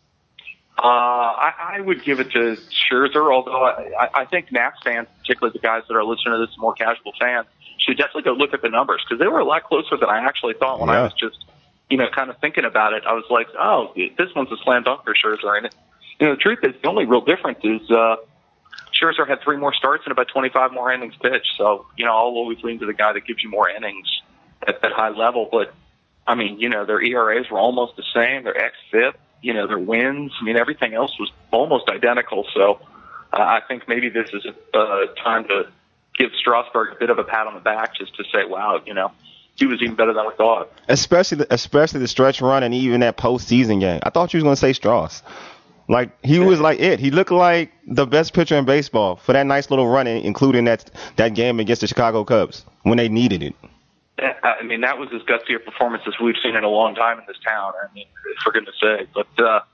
I would give it to Scherzer, although I think Nats fans, particularly the guys that are listening to this, more casual fans, should definitely go look at the numbers because they were a lot closer than I actually thought when I was just, kind of thinking about it. I was like, oh, this one's a slam dunk for Scherzer. And the truth is, the only real difference is Scherzer had 3 more starts and about 25 more innings pitched. So, I'll always lean to the guy that gives you more innings at that high level. But, I mean, their ERAs were almost the same. Their xFIP, their wins. I mean, everything else was almost identical. So I think maybe this is a time to give Strasburg a bit of a pat on the back just to say, wow, he was even better than we thought. Especially the stretch run and even that postseason game. I thought you was going to say Strauss. Like, he was like it. He looked like the best pitcher in baseball for that nice little run, including that game against the Chicago Cubs when they needed it. I mean, that was as gutsy a performance as we've seen in a long time in this town. I mean, for goodness sake. But,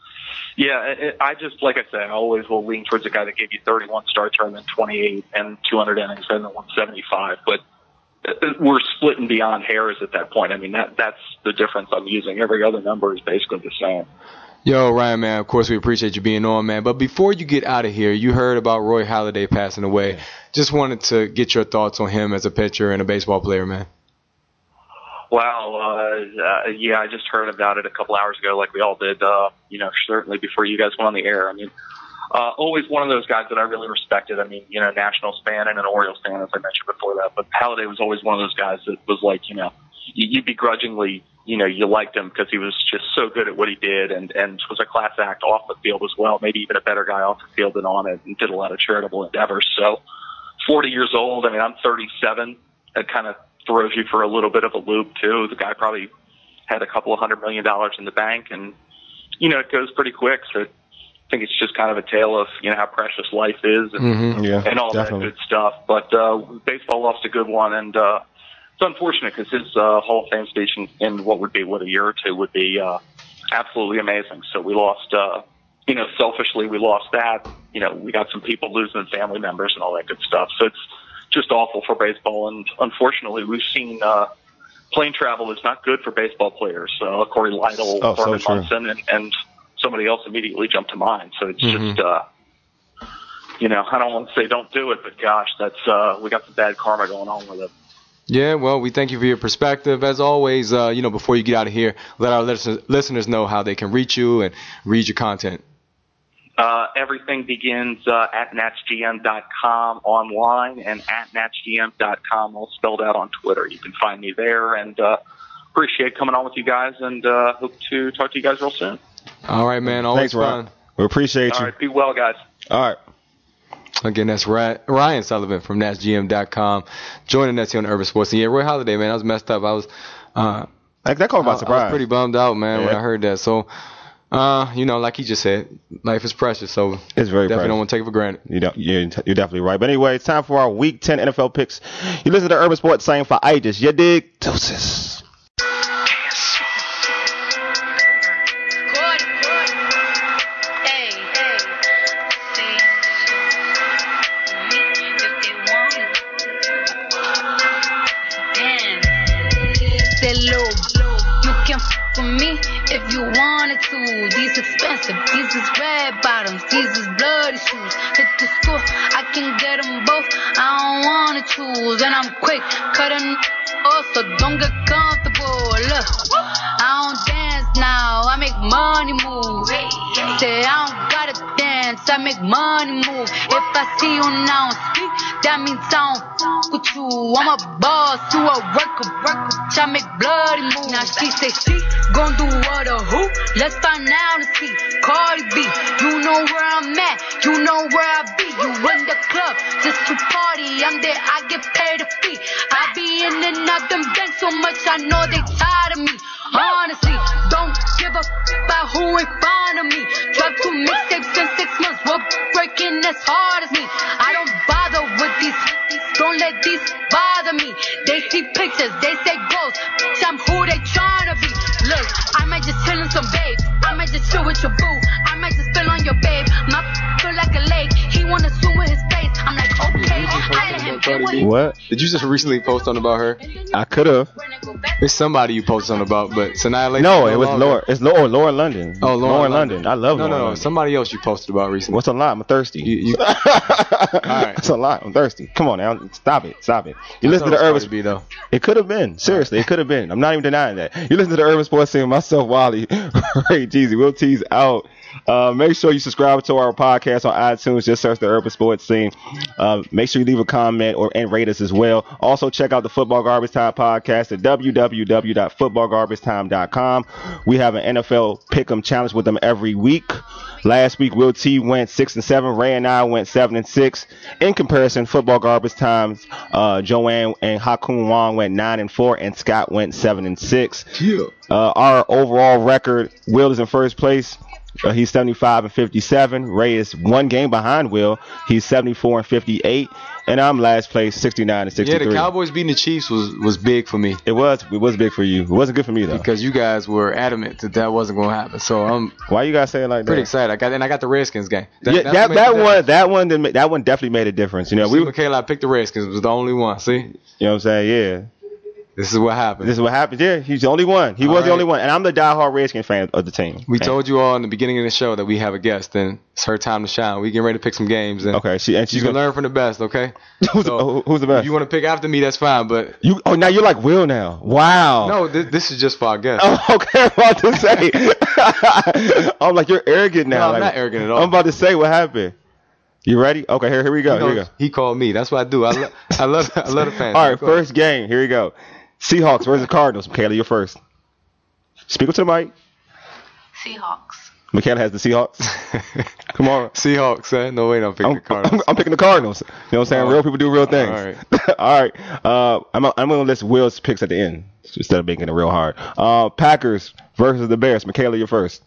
I just, like I said, I always will lean towards a guy that gave you 31 starts rather than 28 and 200 innings rather than 175. But we're splitting beyond hairs at that point. I mean, that's the difference I'm using. Every other number is basically the same. Yo, Ryan, man, of course we appreciate you being on, man. But before you get out of here, you heard about Roy Halladay passing away. Just wanted to get your thoughts on him as a pitcher and a baseball player, man. Well, I just heard about it a couple hours ago like we all did, certainly before you guys went on the air. I mean, always one of those guys that I really respected. I mean, Nationals fan and an Orioles fan, as I mentioned before that. But Halladay was always one of those guys that was like, you begrudgingly, you liked him because he was just so good at what he did and was a class act off the field as well, maybe even a better guy off the field than on it, and did a lot of charitable endeavors. So 40 years old, I mean, I'm 37. That kind of throws you for a little bit of a loop, too. The guy probably had a couple of $100 million in the bank, and, it goes pretty quick. So I think it's just kind of a tale of, how precious life is and all definitely. That good stuff. But baseball lost a good one, and it's unfortunate because his Hall of Fame speech in what would be, a year or two would be absolutely amazing. So we lost, selfishly we lost that. We got some people losing family members and all that good stuff. So it's just awful for baseball. And unfortunately, we've seen plane travel is not good for baseball players. Corey Lytle, Thurman Munson, and somebody else immediately jumped to mind. So it's just, I don't want to say don't do it, but gosh, that's we got some bad karma going on with it. Yeah, well, we thank you for your perspective. As always, before you get out of here, let our listeners know how they can reach you and read your content. Everything begins at NatsGM.com online and at NatsGM.com, all spelled out on Twitter. You can find me there, and appreciate coming on with you guys, and hope to talk to you guys real soon. All right, man. Always fun. We appreciate you. All right, be well, guys. All right. Again, that's Ryan Sullivan from NatsGM.com joining us here on Urban Sports. And yeah, Roy Halladay, man, I was messed up. I was that caught me by surprise. I was pretty bummed out, man, when I heard that. So, like he just said, life is precious. So it's very definitely precious. Don't want to take it for granted. You're definitely right. But anyway, it's time for our Week 10 NFL picks. You listen to Urban Sports saying for ages. You dig? Deuces. If you wanted to, these expensive, these is red bottoms, these is bloody shoes. Hit the school, I can get them both, I don't wanna choose. And I'm quick, cutting off, so don't get comfortable. Look, I don't dance now, I make money move. Say I don't gotta dance, I make money move. If I see you now speak, that means I don't with you. I'm a boss, you a worker, I make bloody moves. Now she say she gon' do what or who? Let's find out and see. Cardi B, you know where I'm at, you know where I be. You in the club just to party, I'm there, I get paid a fee. I be in and out them banks so much, I know they tired of me. Honestly, don't give a about who in front of me. Drop 2 mixtapes in 6 months, we're breaking as hard as me. I don't bother with these, don't let these bother me. They see pictures, they say goals, I'm who they tryna be. Look, I might just chill in some babe, I might just chill with your boo, I might just spill on your babe. My feel like a lake, he wanna swim with his face. I'm like, okay, I let him do what? Did you just recently post on about her? I could have. It's somebody you posted on about, but Sanaa Lathan. No, it was Lauren. It's Lauren London. Oh, Lauren London. I love Lauren. No. Somebody else you posted about recently. What's a lot? I'm thirsty. All right. It's a lot. I'm thirsty. Come on now. Stop it. You listen to the Urban Sports. Though. It could have been. Seriously, it could have been. I'm not even denying that. You listen to the Urban Sports Scene. Myself, Wally, Ray Jeezy. Will T's out. Make sure you subscribe to our podcast on iTunes. Just search the Urban Sports Scene. Make sure you leave a comment and rate us as well. Also, check out the Football Garbage Time podcast at www.footballgarbagetime.com. We have an NFL Pick'em challenge with them every week. Last week, Will T went 6-7. Ray and I went 7-6. In comparison, Football Garbage Time's Joanne and Hakun Wong went 9-4, and Scott went 7-6. Yeah. Our overall record, Will is in first place. He's 75-57. Ray is 1 game behind Will. He's 74-58. And I'm last place, 69-63. Yeah, the Cowboys beating the Chiefs was big for me. It was big for you. It wasn't good for me though. Because you guys were adamant that wasn't going to happen. So I'm Why you guys saying like that? Pretty excited. I got the Redskins game. That one definitely made a difference. You know, Michaela, I picked the Redskins. It was the only one. See? You know what I'm saying? Yeah. This is what happened. Yeah, he's the only one. He was the only one. And I'm the diehard Redskins fan of the team. We told you all in the beginning of the show that we have a guest, and it's her time to shine. We getting ready to pick some games. And okay, she's gonna learn from the best, okay? Who's the best? If you want to pick after me, that's fine. But now you're like Will now. Wow. No, this is just for our guest. Oh, okay, I'm about to say. I'm like, you're arrogant now. No, I'm not arrogant at all. I'm about to say what happened. You ready? Okay, here we go. Here we go. He called me. That's what I do. I love the fans. All right, first game. Here we go. Seahawks versus Cardinals. Michaela, you're first. Speak up to the mic. Seahawks. Michaela has the Seahawks. Come on. Seahawks, eh? No way, I'm picking the Cardinals. I'm picking the Cardinals. You know what I'm saying? Real people do real things. All right. All right. I'm going to list Will's picks at the end instead of making it real hard. Packers versus the Bears. Michaela, you're first.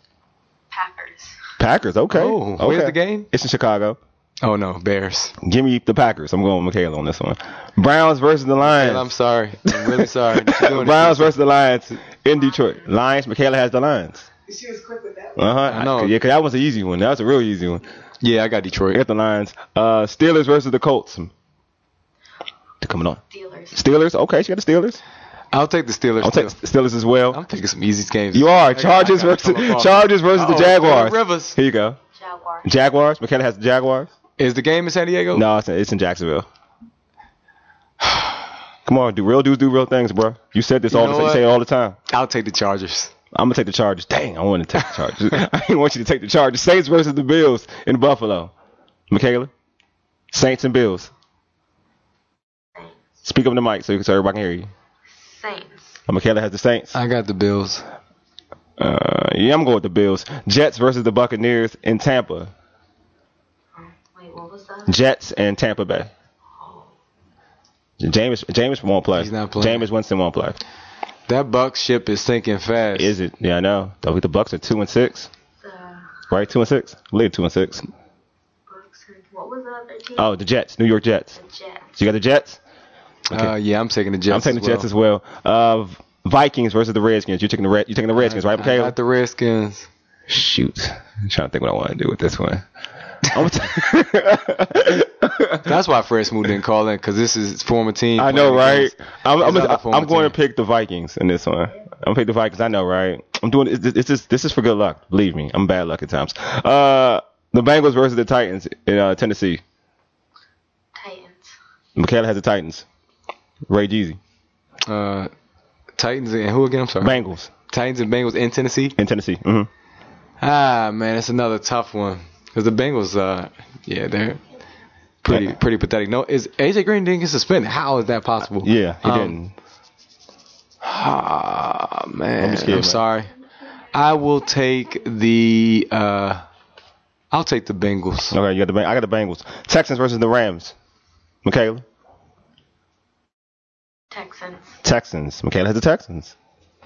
Packers, okay. Oh, where's the game? It's in Chicago. Oh, no, Bears. Give me the Packers. I'm going with Michaela on this one. Browns versus the Lions. Michaela, I'm sorry. I'm really sorry. Browns versus the Lions in Detroit. Lions. Michaela has the Lions. She was quick with that. I know. Yeah, because that was an easy one. That was a real easy one. Yeah, I got Detroit. I got the Lions. Steelers versus the Colts. They're coming on. Steelers. Okay, she got the Steelers. I'll take the Steelers. I'll take the Steelers as well. I'm picking some easy games. You are. Chargers versus the Jaguars. Rivers. Here you go. Jaguars. Michaela has the Jaguars. Is the game in San Diego? No, it's in Jacksonville. Come on, do real dudes do real things, bro. You said this you say it all the time. I'll take the Chargers. I'm gonna take the Chargers. Dang, I want to take the Chargers. I didn't want you to take the Chargers. Saints versus the Bills in Buffalo. Michaela? Saints and Bills. Speak up in the mic so everybody can hear you. Saints. Michaela has the Saints. I got the Bills. Yeah, I'm going with the Bills. Jets versus the Buccaneers in Tampa. Wait, what was that? Jets and Tampa Bay. Jameis won't play. He's not playing. Jameis Winston won't play. That Bucs ship is sinking fast. Is it? Yeah, I know. The Bucs are 2-6. Right, 2-6. I believe 2-6. What was the other team? Oh, the Jets, New York Jets. The Jets. So you got the Jets? Okay. Yeah, I'm taking the Jets. I'm taking the Jets as well. Vikings versus the Redskins. You're taking the Redskins, right, Michaela? I got the Redskins. Shoot, I'm trying to think what I want to do with this one. That's why Fred Smoot didn't call in, because this is his former team. I know, right? I'm going to pick the Vikings in this one. I'm gonna pick the Vikings. I know, right? I'm doing this is for good luck. Believe me, I'm bad luck at times. The Bengals versus the Titans in Tennessee. Titans. Michaela has the Titans. Ray Jeezy. Titans and who again? I'm sorry. Bengals. Titans and Bengals in Tennessee. In Tennessee. Mm-hmm. Man, it's another tough one because the Bengals, they're pretty pathetic. No, is AJ Green didn't get suspended? How is that possible? Yeah, he didn't. Man, I'm sorry. I will take the. I'll take the Bengals. Okay, I got the Bengals. Texans versus the Rams. Michaela. Texans. Michaela has the Texans.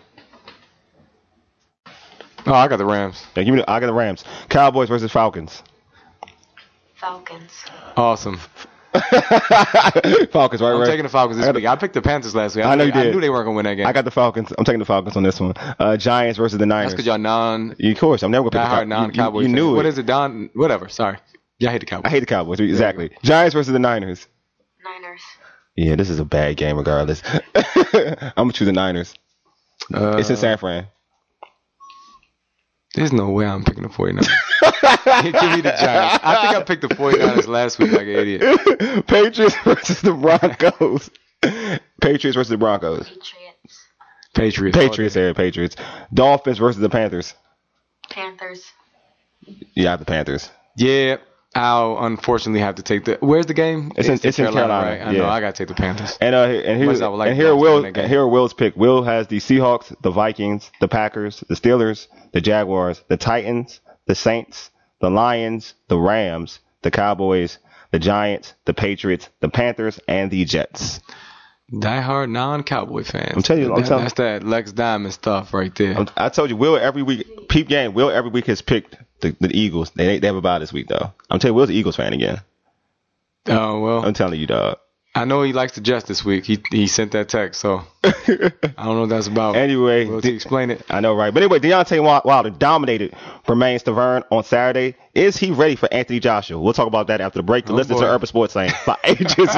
Oh, I got the Rams. Yeah, I got the Rams. Cowboys versus Falcons. Falcons. Awesome. Falcons, right? I'm taking the Falcons this week. I picked the Panthers last week. I know you did. I knew they weren't going to win that game. I got the Falcons. I'm taking the Falcons on this one. Giants versus the Niners. That's because y'all Of course, I'm never going to pick the non-Cowboys. You knew it. What is it, Don? Whatever. Sorry. Yeah, I hate the Cowboys. I hate the Cowboys. Exactly. Giants versus the Niners. Niners. Yeah, this is a bad game regardless. I'm going to choose the Niners. It's in San Fran. There's no way I'm picking the 49ers. Give me the Giants. I think I picked the 49ers last week like an idiot. Patriots versus the Broncos. Patriots versus the Broncos. Patriots. Dolphins versus the Panthers. Panthers. Yeah, I have the Panthers. Yeah, I'll unfortunately have to take the. Where's the game? It's in Carolina. Right? I know. I gotta take the Panthers. And here Will's pick. Will has the Seahawks, the Vikings, the Packers, the Steelers, the Jaguars, the Titans, the Saints, the Lions, the Rams, the Cowboys, the Giants, the Patriots, the Panthers, and the Jets. Die-hard non-Cowboy fans. I'm telling you, that's that Lex Diamond stuff right there. I told you, Will every week, peep game, Will every week has picked the Eagles. They have a bye this week, though. I'm telling you, Will's an Eagles fan again. Oh, well. I'm telling you, dog. I know he likes the Jets this week. He sent that text, so I don't know what that's about. Anyway, Will he explain it? I know, right? But anyway, Deontay Wilder dominated Romain Stavern on Saturday. Is he ready for Anthony Joshua? We'll talk about that after the break. Listen to Urban Sports Lane by Agents.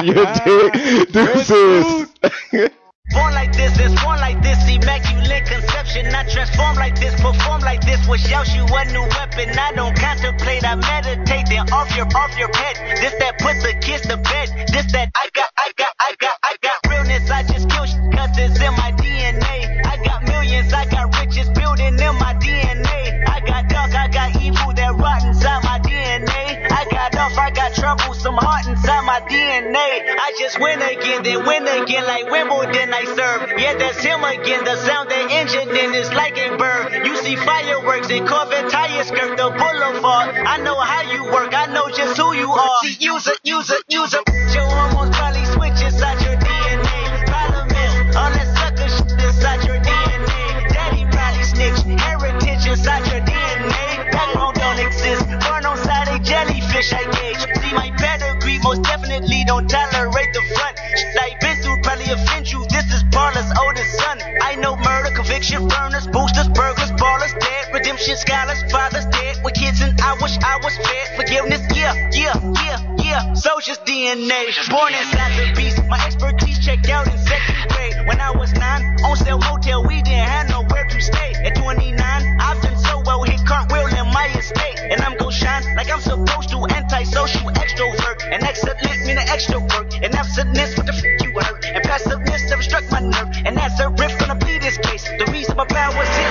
Deuces. Born like this, immaculate conception. I transform like this, perform like this. Was Yaoshu a new weapon? I don't contemplate, I meditate. Then off your pet. This that put the kiss to bed. This that I got realness. I just kill cause it's in my DNA. I got millions, I got riches building in my DNA. I got dark, I got evil that rot inside my DNA. I got off, I got trouble, some heart inside my DNA. I just win again, then win again like Wimbledon I serve. Yeah, that's him again. The sound that engine in is like a bird. You see fireworks and Corvette tires skirt the boulevard. I know how you work. I know just who you are. See, use it. Your hormones probably switch inside your DNA. Problem is, all that sucker shit inside your DNA. Daddy probably snitch. Heritage inside your DNA. Backbone don't exist. Born on side a jellyfish I gauge. See my pedigree most definitely don't tolerate the front. Shit I been through probably offend you. This is Parler's oldest son. I know murder, conviction, burners, boosters, burglars, ballers, dead, redemption, scholars, fathers dead. With kids and I wish I was fed. Forgiveness, yeah. Soldier's DNA, born inside the beast. My expertise checked out in second grade. When I was 9, on sale motel, we didn't have nowhere to stay. At 29, I've done so well, hit cartwheel in my estate. And I'm gon' shine like I'm supposed to. Antisocial extrovert. And excellent meaning extra work. And absentness, what the f*** you heard. And passiveness never struck my nerve. And that's a riff gonna be this case. The reason my power's in the earth.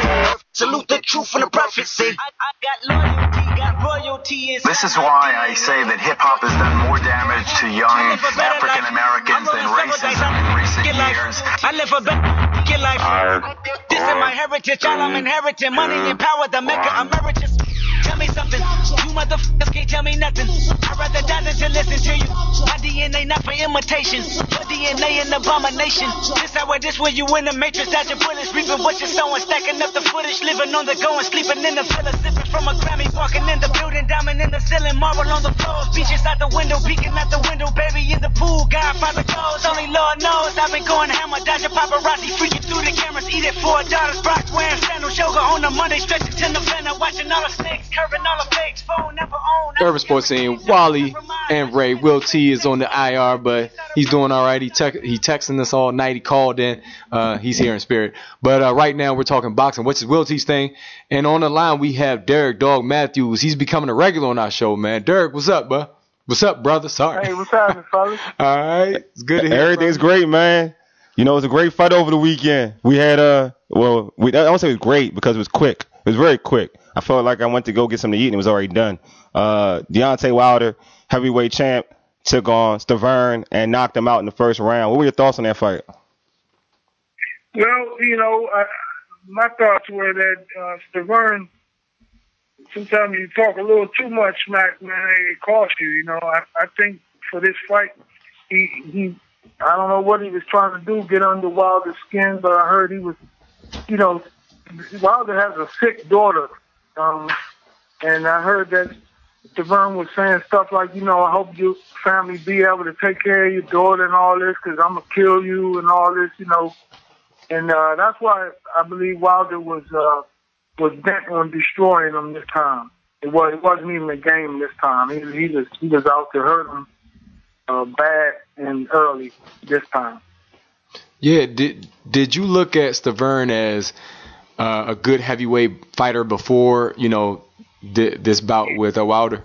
Salute the truth and the prophecy. I got loyalty, got royalty. This is why I say that hip-hop has done more damage to young African Americans than racism in recent years. I live a better life. This is my heritage, all I'm inheriting. Money and power, the maker emeritus. Tell me something, you motherfuckers can't tell me nothing. I'd rather die than to listen to you. My DNA not for imitation, your DNA an abomination. This where you in the matrix, dodging bullets, reaping what you're sowing, stacking up the footage, living on the go and sleeping in the villa, sipping from a Grammy, walking in the building, diamond in the ceiling, marble on the floor, beaches out the window, peeking out the window, baby in the pool, Godfather goes, only Lord knows. I've been going hammer, dodging paparazzi, freaking through the cameras, eat it for $4, Brock wearing sandals, yoga on a Monday, stretching to November, watching all the snakes. Urban Sports Scene, Wally and Ray. Will T is on the IR, but he's doing all right. He texting us all night. He called in. He's here in spirit. But right now we're talking boxing, which is Will T's thing. And on the line we have Derek Dog Matthews. He's becoming a regular on our show, man. Derek, what's up, bro? What's up, brother? Sorry. Hey, what's happening, fellas? All right. It's good to hear. Everything's great, man. You know, it was a great fight over the weekend. We had I don't say it was great because it was quick. It was very quick. I felt like I went to go get something to eat and it was already done. Deontay Wilder, heavyweight champ, took on Stiverne and knocked him out in the first round. What were your thoughts on that fight? Well, you know, my thoughts were that Stiverne, sometimes you talk a little too much smack, man, it costs you. You know, I think for this fight, he I don't know what he was trying to do, get under Wilder's skin, but I heard he was, you know, Wilder has a sick daughter. And I heard that Stiverne was saying stuff like, you know, I hope your family be able to take care of your daughter and all this because I'm going to kill you and all this, you know. And that's why I believe Wilder was bent on destroying him this time. It wasn't even a game this time. He was out to hurt him bad and early this time. Yeah, did you look at Stiverne as a good heavyweight fighter before, you know, this bout with Wilder?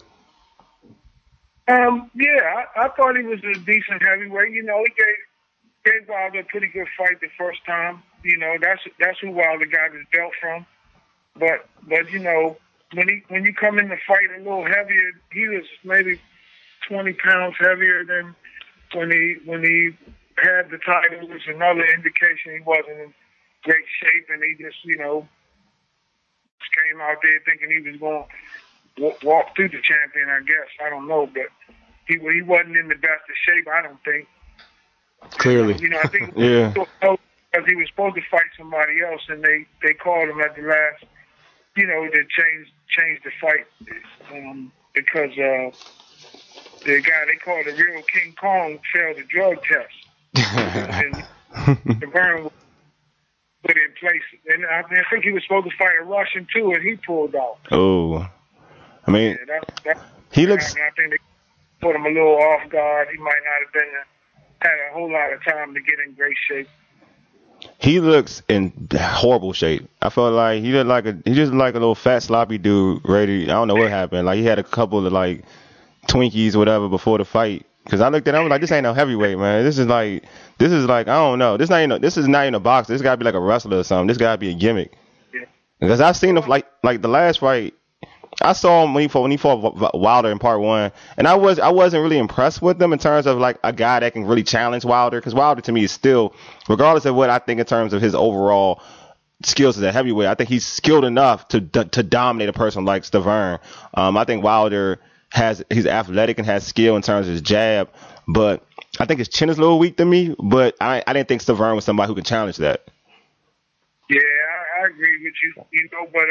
Yeah, I thought he was a decent heavyweight. You know, he gave Wilder a pretty good fight the first time. You know, that's who Wilder got his belt from. But you know, when you come in the fight a little heavier, he was maybe 20 pounds heavier than when he had the title. It was another indication he wasn't in great shape, and he just, you know, came out there thinking he was going to walk through the champion, I guess. I don't know, but he wasn't in the best of shape, I don't think. Clearly. You know, I think yeah. Because he was supposed to fight somebody else, and they called him at the last, you know, to change the fight because the guy they called the real King Kong failed the drug test. And the burn put in place. And I think he was supposed to fight a Russian too, and he pulled out. Oh, I mean, yeah, he looks. I think they put him a little off guard. He might not have had a whole lot of time to get in great shape. He looks in horrible shape. I felt like he just like a little fat sloppy dude. Ready? I don't know what happened. Like he had a couple of like Twinkies or whatever before the fight. Because I looked at him, I was like, this ain't no heavyweight, man. This is like I don't know. This is not even a boxer. This gotta be like a wrestler or something. This gotta be a gimmick. Yeah. Because I've seen him like the last fight. I saw him when he fought Wilder in part 1, and I wasn't really impressed with him in terms of like a guy that can really challenge Wilder. Because Wilder to me is still, regardless of what I think in terms of his overall skills as a heavyweight, I think he's skilled enough to dominate a person like Stiverne. I think Wilder he's athletic and has skill in terms of his jab, but I think his chin is a little weak to me. But I didn't think Stiverne was somebody who could challenge that. Yeah, I agree with you. You know, but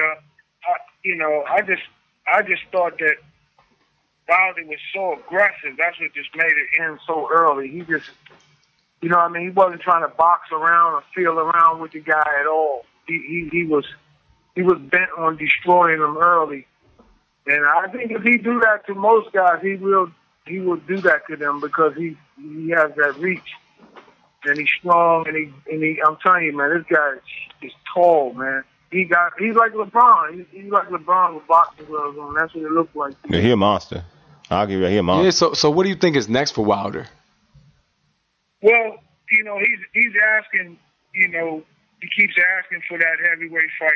I just thought that Wilder was so aggressive. That's what just made it end so early. He just, you know what I mean? He wasn't trying to box around or feel around with the guy at all. He was bent on destroying him early. And I think if he do that to most guys, he will do that to them because he has that reach. And he's strong, and he I'm telling you, man, this guy is tall, man. He's like LeBron. He's like LeBron with boxing gloves on. That's what it looks like. Yeah, he a monster. I'll give you that. He a monster. Yeah. So what do you think is next for Wilder? Well, you know, he's asking. You know, he keeps asking for that heavyweight fight.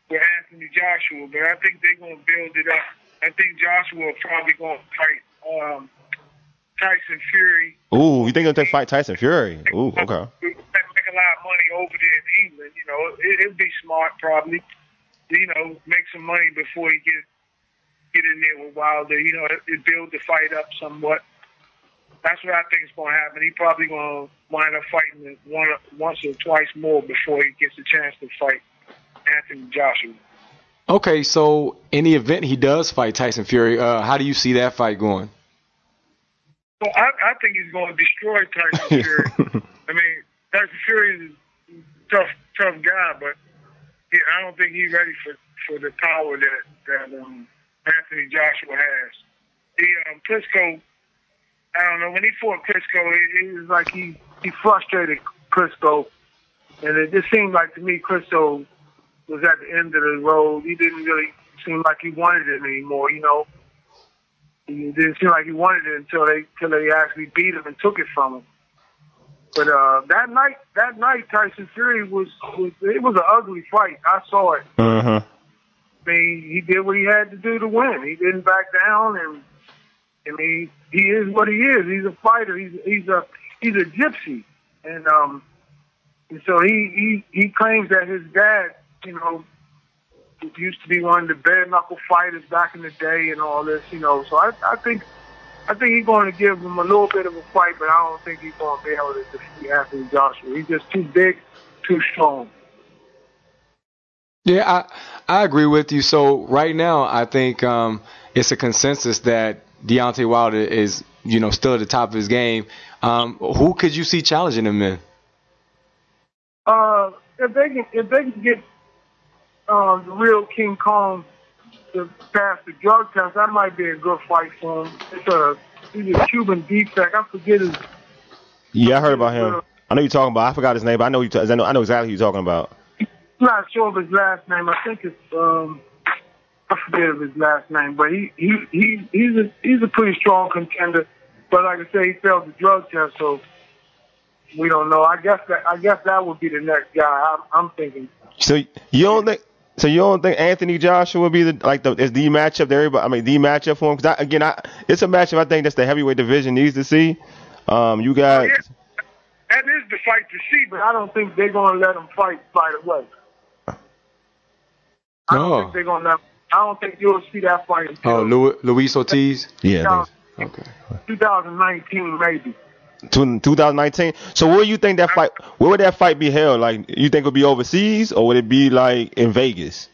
with Anthony Joshua, but I think they're going to build it up. I think Joshua probably going to fight Tyson Fury. Ooh, you think they'll fight Tyson Fury? Ooh, okay. Make a lot of money over there in England. You know, it'd be smart probably. You know, make some money before he get in there with Wilder. You know, it build the fight up somewhat. That's what I think is going to happen. He probably going to wind up fighting once or twice more before he gets a chance to fight Anthony Joshua. Okay, so in the event he does fight Tyson Fury, how do you see that fight going? Well, I think he's going to destroy Tyson Fury. I mean, Tyson Fury is a tough guy, but I don't think he's ready for the power that Anthony Joshua has. Klitschko, I don't know, when he fought Klitschko, it was like he frustrated Klitschko, and it just seemed like to me Klitschko was at the end of the road. He didn't really seem like he wanted it anymore, you know. He didn't seem like he wanted it until they actually beat him and took it from him. But that night, Tyson Fury was an ugly fight. I saw it. Uh-huh. I mean, he did what he had to do to win. He didn't back down, and I mean, he is what he is. He's a fighter. He's a gypsy, and so he claims that his dad, you know, used to be one of the bare knuckle fighters back in the day and all this, you know. So I think he's going to give him a little bit of a fight, but I don't think he's going to be able to defeat Anthony Joshua. He's just too big, too strong. Yeah, I agree with you. So right now, I think it's a consensus that Deontay Wilder is, you know, still at the top of his game. Who could you see challenging him then? If they can get the real King Kong to pass the drug test, that might be a good fight for him. He's a Cuban defect. I forget his. Yeah, I heard about him. I know you're talking about. I forgot his name, but I know exactly who you're talking about. I'm not sure of his last name. I think it's I forget of his last name, but he's a pretty strong contender. But like I say, he failed the drug test, so we don't know. I guess that would be the next guy. I'm thinking. So you don't think Anthony Joshua would be the matchup there? But I mean, the matchup for him, because it's a matchup I think that's the heavyweight division needs to see. You guys. Yeah, that is the fight to see, but I don't think they're going to let him fight away. I don't think you'll see that fight until Luis Ortiz? Yeah. Okay. 2019 maybe. 2019. So where you think that fight? Where would that fight be held? Like, you think it would be overseas, or would it be like in Vegas?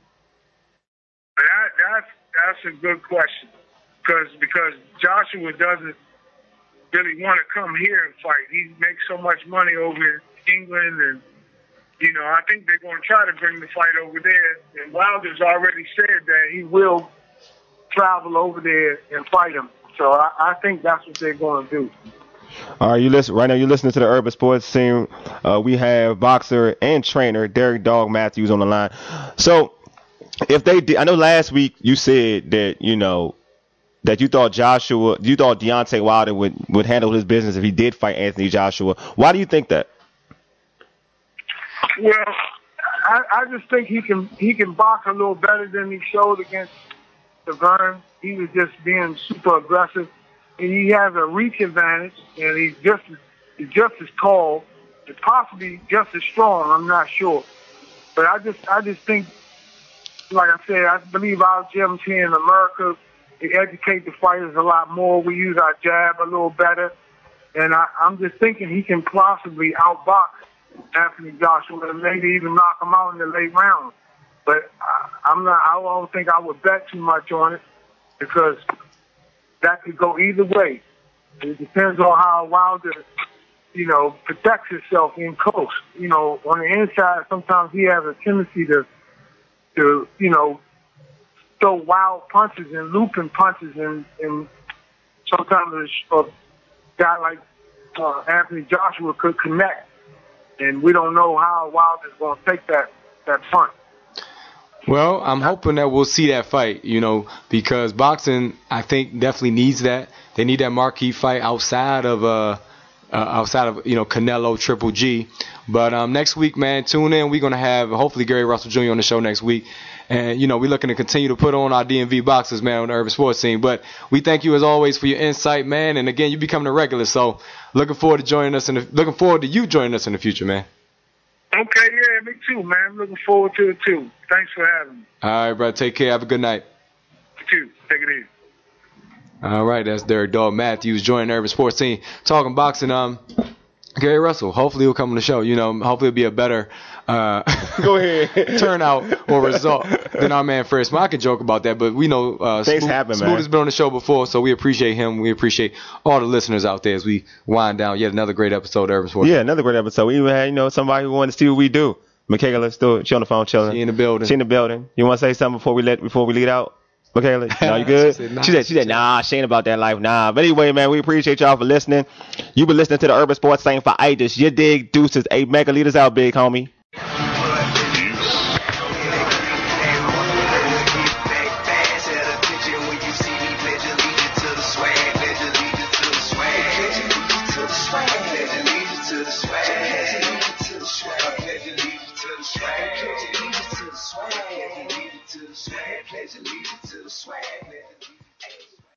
That's a good question, because Joshua doesn't really want to come here and fight. He makes so much money over in England, and you know, I think they're going to try to bring the fight over there. And Wilder's already said that he will travel over there and fight him. So I think that's what they're going to do. All right, right now you're listening to the Urban Sports Scene. We have boxer and trainer Derek Dog Matthews on the line. So if they did, I know last week you said that, you know, that you thought Deontay Wilder would handle his business if he did fight Anthony Joshua. Why do you think that? Well, I just think he can box a little better than he showed against Severn. He was just being super aggressive, and he has a reach advantage, and he's just as tall, and possibly just as strong. I'm not sure, but I just think, like I said, I believe our gyms here in America, they educate the fighters a lot more. We use our jab a little better, and I'm just thinking he can possibly outbox Anthony Joshua and maybe even knock him out in the late round. But I don't think I would bet too much on it, because that could go either way. It depends on how Wilder, you know, protects himself in close. You know, on the inside, sometimes he has a tendency to you know, throw wild punches and looping punches, and sometimes a guy like Anthony Joshua could connect. And we don't know how Wilder's going to take that punch. Well, I'm hoping that we'll see that fight, you know, because boxing, I think, definitely needs that. They need that marquee fight outside of outside of Canelo, Triple G. But next week, man, tune in. We're gonna have hopefully Gary Russell Jr. on the show next week. And, we're looking to continue to put on our DMV boxes, man, on the urban sports scene. But we thank you, as always, for your insight, man. And, again, you're becoming a regular. So looking forward to you joining us in the future, man. Okay, yeah, me too, man. I'm looking forward to it, too. Thanks for having me. All right, brother. Take care. Have a good night. You too. Take it easy. All right, that's Derek Dog Matthews joining the urban sports scene, talking boxing. Gary Russell, hopefully he'll come on the show. Hopefully it'll be a better go ahead turnout or result than our man Ferris. I can joke about that, but we know things happen, Smoot has been on the show before, so we appreciate him. We appreciate all the listeners out there as we wind down yet another great episode of Urban Sports. Yeah, another great episode. We even had somebody who wanted to see what we do. Michaela still she on the phone chilling. She in the building. You want to say something before we lead out? Michaela, no, you good? She said, nah, she ain't about that life, nah. But anyway, man, we appreciate y'all for listening. You've been listening to the Urban Sports Scene for Itis. You dig, deuces. Hey, Mega, lead us out, big homie.